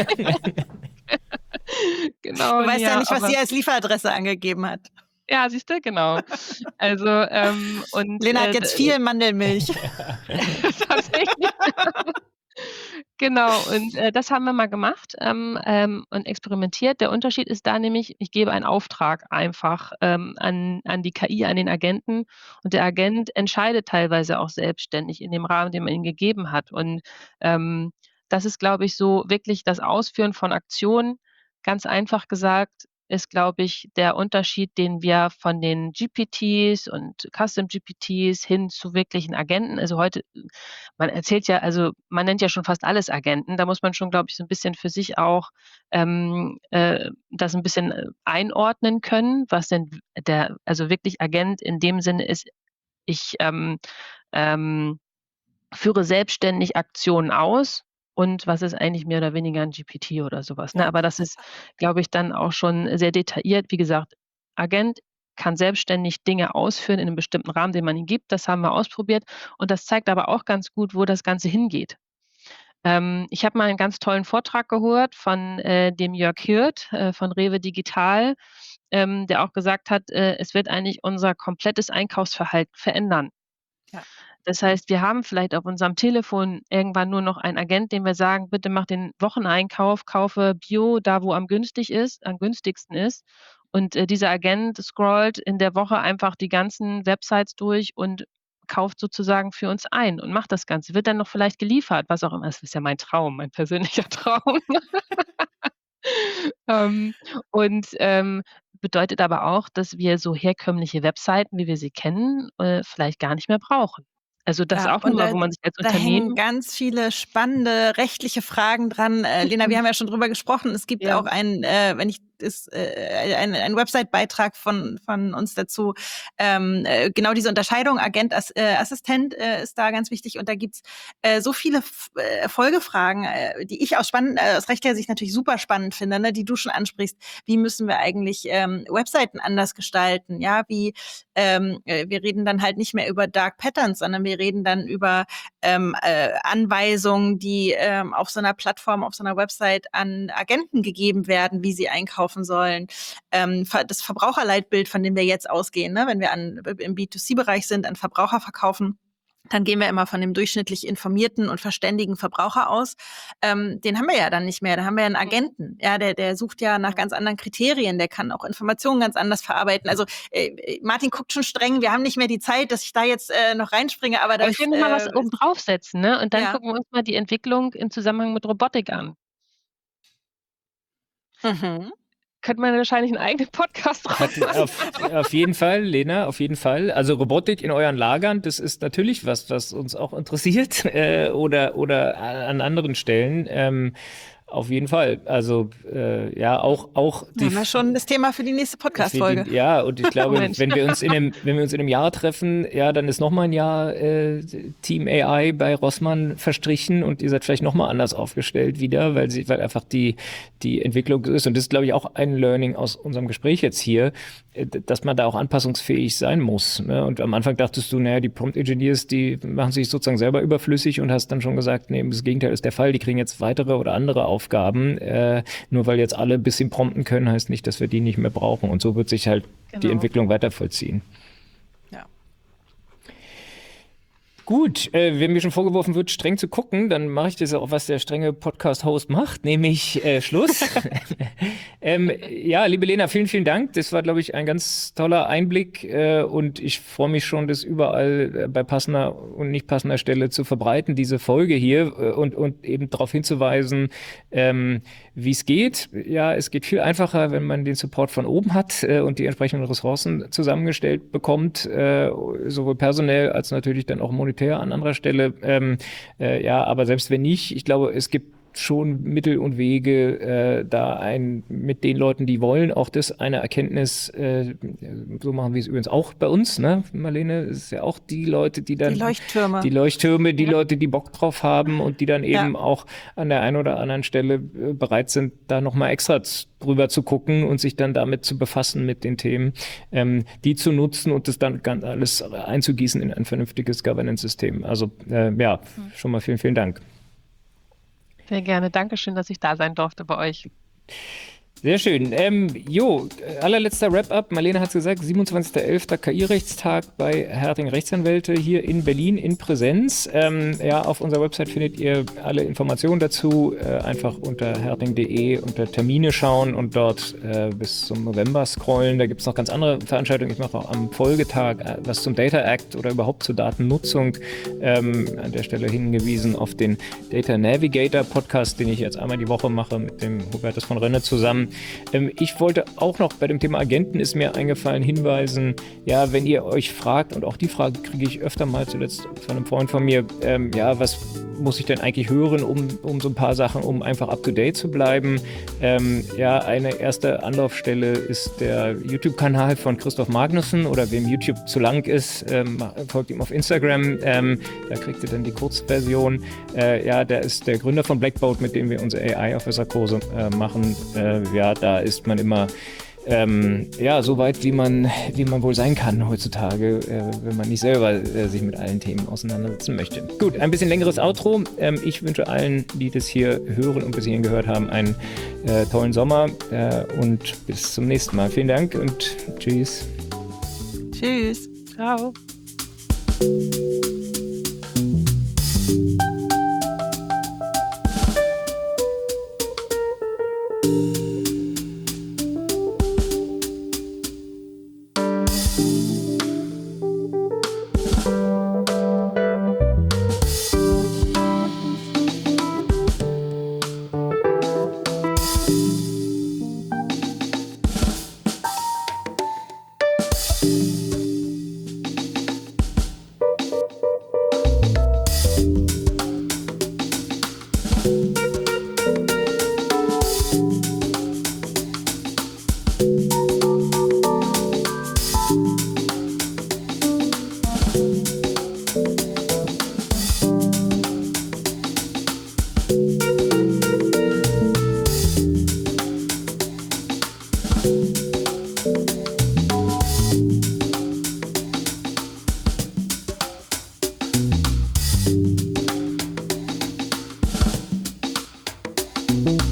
Genau, Du weißt ja ja, nicht, was aber sie als Lieferadresse angegeben hat. Ja, siehst du, genau. Also, ähm, und, Lena hat äh, jetzt d viel Mandelmilch. tatsächlich. Genau, und, äh, das haben wir mal gemacht, ähm, ähm, und experimentiert. Der Unterschied ist da nämlich, ich gebe einen Auftrag einfach, ähm, an an die K I, an den Agenten und der Agent entscheidet teilweise auch selbstständig in dem Rahmen, den man ihm gegeben hat. Und, ähm, das ist, glaube ich, so wirklich das Ausführen von Aktionen. Ganz einfach gesagt ist, glaube ich, der Unterschied, den wir von den G P Ts und Custom G P Ts hin zu wirklichen Agenten also, heute man erzählt ja also, man nennt ja schon fast alles Agenten. Da muss man schon, glaube ich, so 'n bisschen für sich auch, ähm, äh, das 'n bisschen, äh, einordnen können, was denn w der also, wirklich Agent in dem Sinne ist, ich, ähm, ähm, führe selbstständig Aktionen aus und was ist eigentlich mehr oder weniger 'n G P T oder so was, ne? Ja. Aber das ist, glaube ich, dann auch schon sehr detailliert. Wie gesagt, Agent kann selbstständig Dinge ausführen in 'nem bestimmten Rahmen, den man ihm gibt. Das haben wir ausprobiert und das zeigt aber auch ganz gut, wo das Ganze hingeht. Ähm, ich habe mal 'n ganz tollen Vortrag gehört von, äh, dem Jörg Hirt, äh, von Rewe Digital, ähm, der auch gesagt hat, äh, es wird eigentlich unser komplettes Einkaufsverhalten verändern. Ja. Das heißt, wir haben vielleicht auf unserem Telefon irgendwann nur noch einen Agent, dem wir sagen: „Bitte mach den Wocheneinkauf, kaufe Bio da, wo am günstig ist am günstigsten ist.“ Und äh, dieser Agent scrollt in der Woche einfach die ganzen Websites durch und kauft sozusagen für uns ein und macht das Ganze. Wird dann noch vielleicht geliefert, was auch immer. Das ist ja mein Traum, mein persönlicher Traum. ähm, und ähm, bedeutet aber auch, dass wir so herkömmliche Webseiten, wie wir sie kennen, äh, vielleicht gar nicht mehr brauchen. Also das ist Ja, auch und nochmal, da wo man sich als da hängen Unternehmen ganz viele spannende rechtliche Fragen dran. Äh, Lena, wir haben ja schon drüber gesprochen. Es gibt ja. auch ein, äh, wenn ich ist äh, ein, ein Website-Beitrag von von uns dazu. Ähm, äh, genau diese Unterscheidung Agent, Ass, äh, Assistent äh, ist da ganz wichtig. Und da gibt's äh, so viele F äh, Folgefragen, äh, die ich aus spannend, äh, aus rechtlicher Sicht natürlich super spannend finde, ne, die du schon ansprichst. Wie müssen wir eigentlich ähm, Webseiten anders gestalten? Ja, wie ähm, äh, wir reden dann halt nicht mehr über Dark Patterns, sondern wir reden dann über ähm, äh, Anweisungen, die ähm, auf so einer Plattform, auf so einer Website an Agenten gegeben werden, wie sie einkaufen sollen. Ähm, das Verbraucherleitbild, von dem wir jetzt ausgehen, ne, wenn wir an, im B zwei C-Bereich sind, an Verbraucher verkaufen, dann gehen wir immer von dem durchschnittlich informierten und verständigen Verbraucher aus. Ähm, den haben wir ja dann nicht mehr. Da haben wir ja einen Agenten. Ja, der, der sucht ja nach ganz anderen Kriterien. Der kann auch Informationen ganz anders verarbeiten. Also äh, Martin guckt schon streng. Wir haben nicht mehr die Zeit, dass ich da jetzt äh, noch reinspringe. Aber, Aber das, ich will noch mal was äh, oben draufsetzen, ne? Und dann ja. gucken wir uns mal die Entwicklung im Zusammenhang mit Robotik an. Mhm. Könnte man wahrscheinlich einen eigenen Podcast drauf Hat, machen. auf, auf jeden Fall, Lena, auf jeden Fall. Also Robotik in euren Lagern, das ist natürlich was, was uns auch interessiert äh, oder, oder an anderen Stellen. Ähm, auf jeden Fall. Also äh, ja, auch auch Da haben wir schon das Thema für die nächste Podcast-Folge. Die, ja, und ich glaube, Mensch. wenn wir uns in einem, wenn wir uns in einem Jahr treffen, ja, dann ist noch mal ein Jahr äh, Team A I bei Rossmann verstrichen und ihr seid vielleicht noch mal anders aufgestellt wieder, weil sie, weil einfach die die Entwicklung ist, und das ist, glaube ich, auch ein Learning aus unserem Gespräch jetzt hier, äh, dass man da auch anpassungsfähig sein muss. Ne? Und am Anfang dachtest du, naja, die Prompt Engineers, die machen sich sozusagen selber überflüssig, und hast dann schon gesagt, nee, das Gegenteil ist der Fall, die kriegen jetzt weitere oder andere Aufgaben. Äh, nur weil jetzt alle ein bisschen prompten können, heißt nicht, dass wir die nicht mehr brauchen. Und so wird sich halt Genau. die Entwicklung weiter vollziehen. Ja. Gut, äh, wenn mir schon vorgeworfen wird, streng zu gucken, dann mache ich das auch, was der strenge Podcast-Host macht, nämlich äh, Schluss. ähm, ja, liebe Lena, vielen, vielen Dank. Das war, glaube ich, ein ganz toller Einblick, äh, und ich freue mich schon, das überall äh, bei passender und nicht passender Stelle zu verbreiten, diese Folge hier, äh, und, und eben darauf hinzuweisen, ähm, wie es geht. Ja, es geht viel einfacher, wenn man den Support von oben hat äh, und die entsprechenden Ressourcen zusammengestellt bekommt, äh, sowohl personell als natürlich dann auch monetär an anderer Stelle. Ähm, äh, ja, aber selbst wenn nicht, ich glaube, es gibt schon Mittel und Wege, äh, da ein mit den Leuten, die wollen, auch das eine Erkenntnis, äh, so machen wir es übrigens auch bei uns, ne, Marlene, es ist ja auch die Leute, die dann Die Leuchttürme. die Leuchttürme, die Ja. Leute, die Bock drauf haben und die dann eben Ja. auch an der einen oder anderen Stelle äh, bereit sind, da nochmal extra z- drüber zu gucken und sich dann damit zu befassen mit den Themen, ähm, die zu nutzen und das dann ganz alles einzugießen in ein vernünftiges Governance-System. Also äh, ja, schon mal vielen, vielen Dank. Sehr gerne. Dankeschön, dass ich da sein durfte bei euch. Sehr schön. Ähm, jo, allerletzter Wrap-up. Marlene hat es gesagt, siebenundzwanzigster elfter K I-Rechtstag bei Herting Rechtsanwälte hier in Berlin in Präsenz. Ähm, ja, auf unserer Website findet ihr alle Informationen dazu. Äh, einfach unter herting punkt de unter Termine schauen und dort äh, bis zum November scrollen. Da gibt es noch ganz andere Veranstaltungen. Ich mache auch am Folgetag äh, was zum Data Act oder überhaupt zur Datennutzung. Ähm, an der Stelle hingewiesen auf den Data Navigator Podcast, den ich jetzt einmal die Woche mache mit dem Hubertus von Renne zusammen. Ähm, ich wollte auch noch bei dem Thema Agenten, ist mir eingefallen, hinweisen, ja, wenn ihr euch fragt, und auch die Frage kriege ich öfter mal zuletzt von einem Freund von mir, ähm, ja, was muss ich denn eigentlich hören, um, um so ein paar Sachen, um einfach up-to-date zu bleiben? Ähm, ja, eine erste Anlaufstelle ist der YouTube-Kanal von Christoph Magnussen, oder wem YouTube zu lang ist, ähm, folgt ihm auf Instagram, ähm, da kriegt ihr dann die Kurzversion. Äh, ja, der ist der Gründer von Blackboard, mit dem wir unsere A I-Officer-Kurse äh, machen. Äh, ja, da ist man immer ähm, ja, so weit, wie man, wie man wohl sein kann heutzutage, äh, wenn man nicht selber äh, sich mit allen Themen auseinandersetzen möchte. Gut, ein bisschen längeres Outro. Ähm, ich wünsche allen, die das hier hören und bis hierhin gehört haben, einen äh, tollen Sommer äh, und bis zum nächsten Mal. Vielen Dank und tschüss. Tschüss. Ciao. Thank you.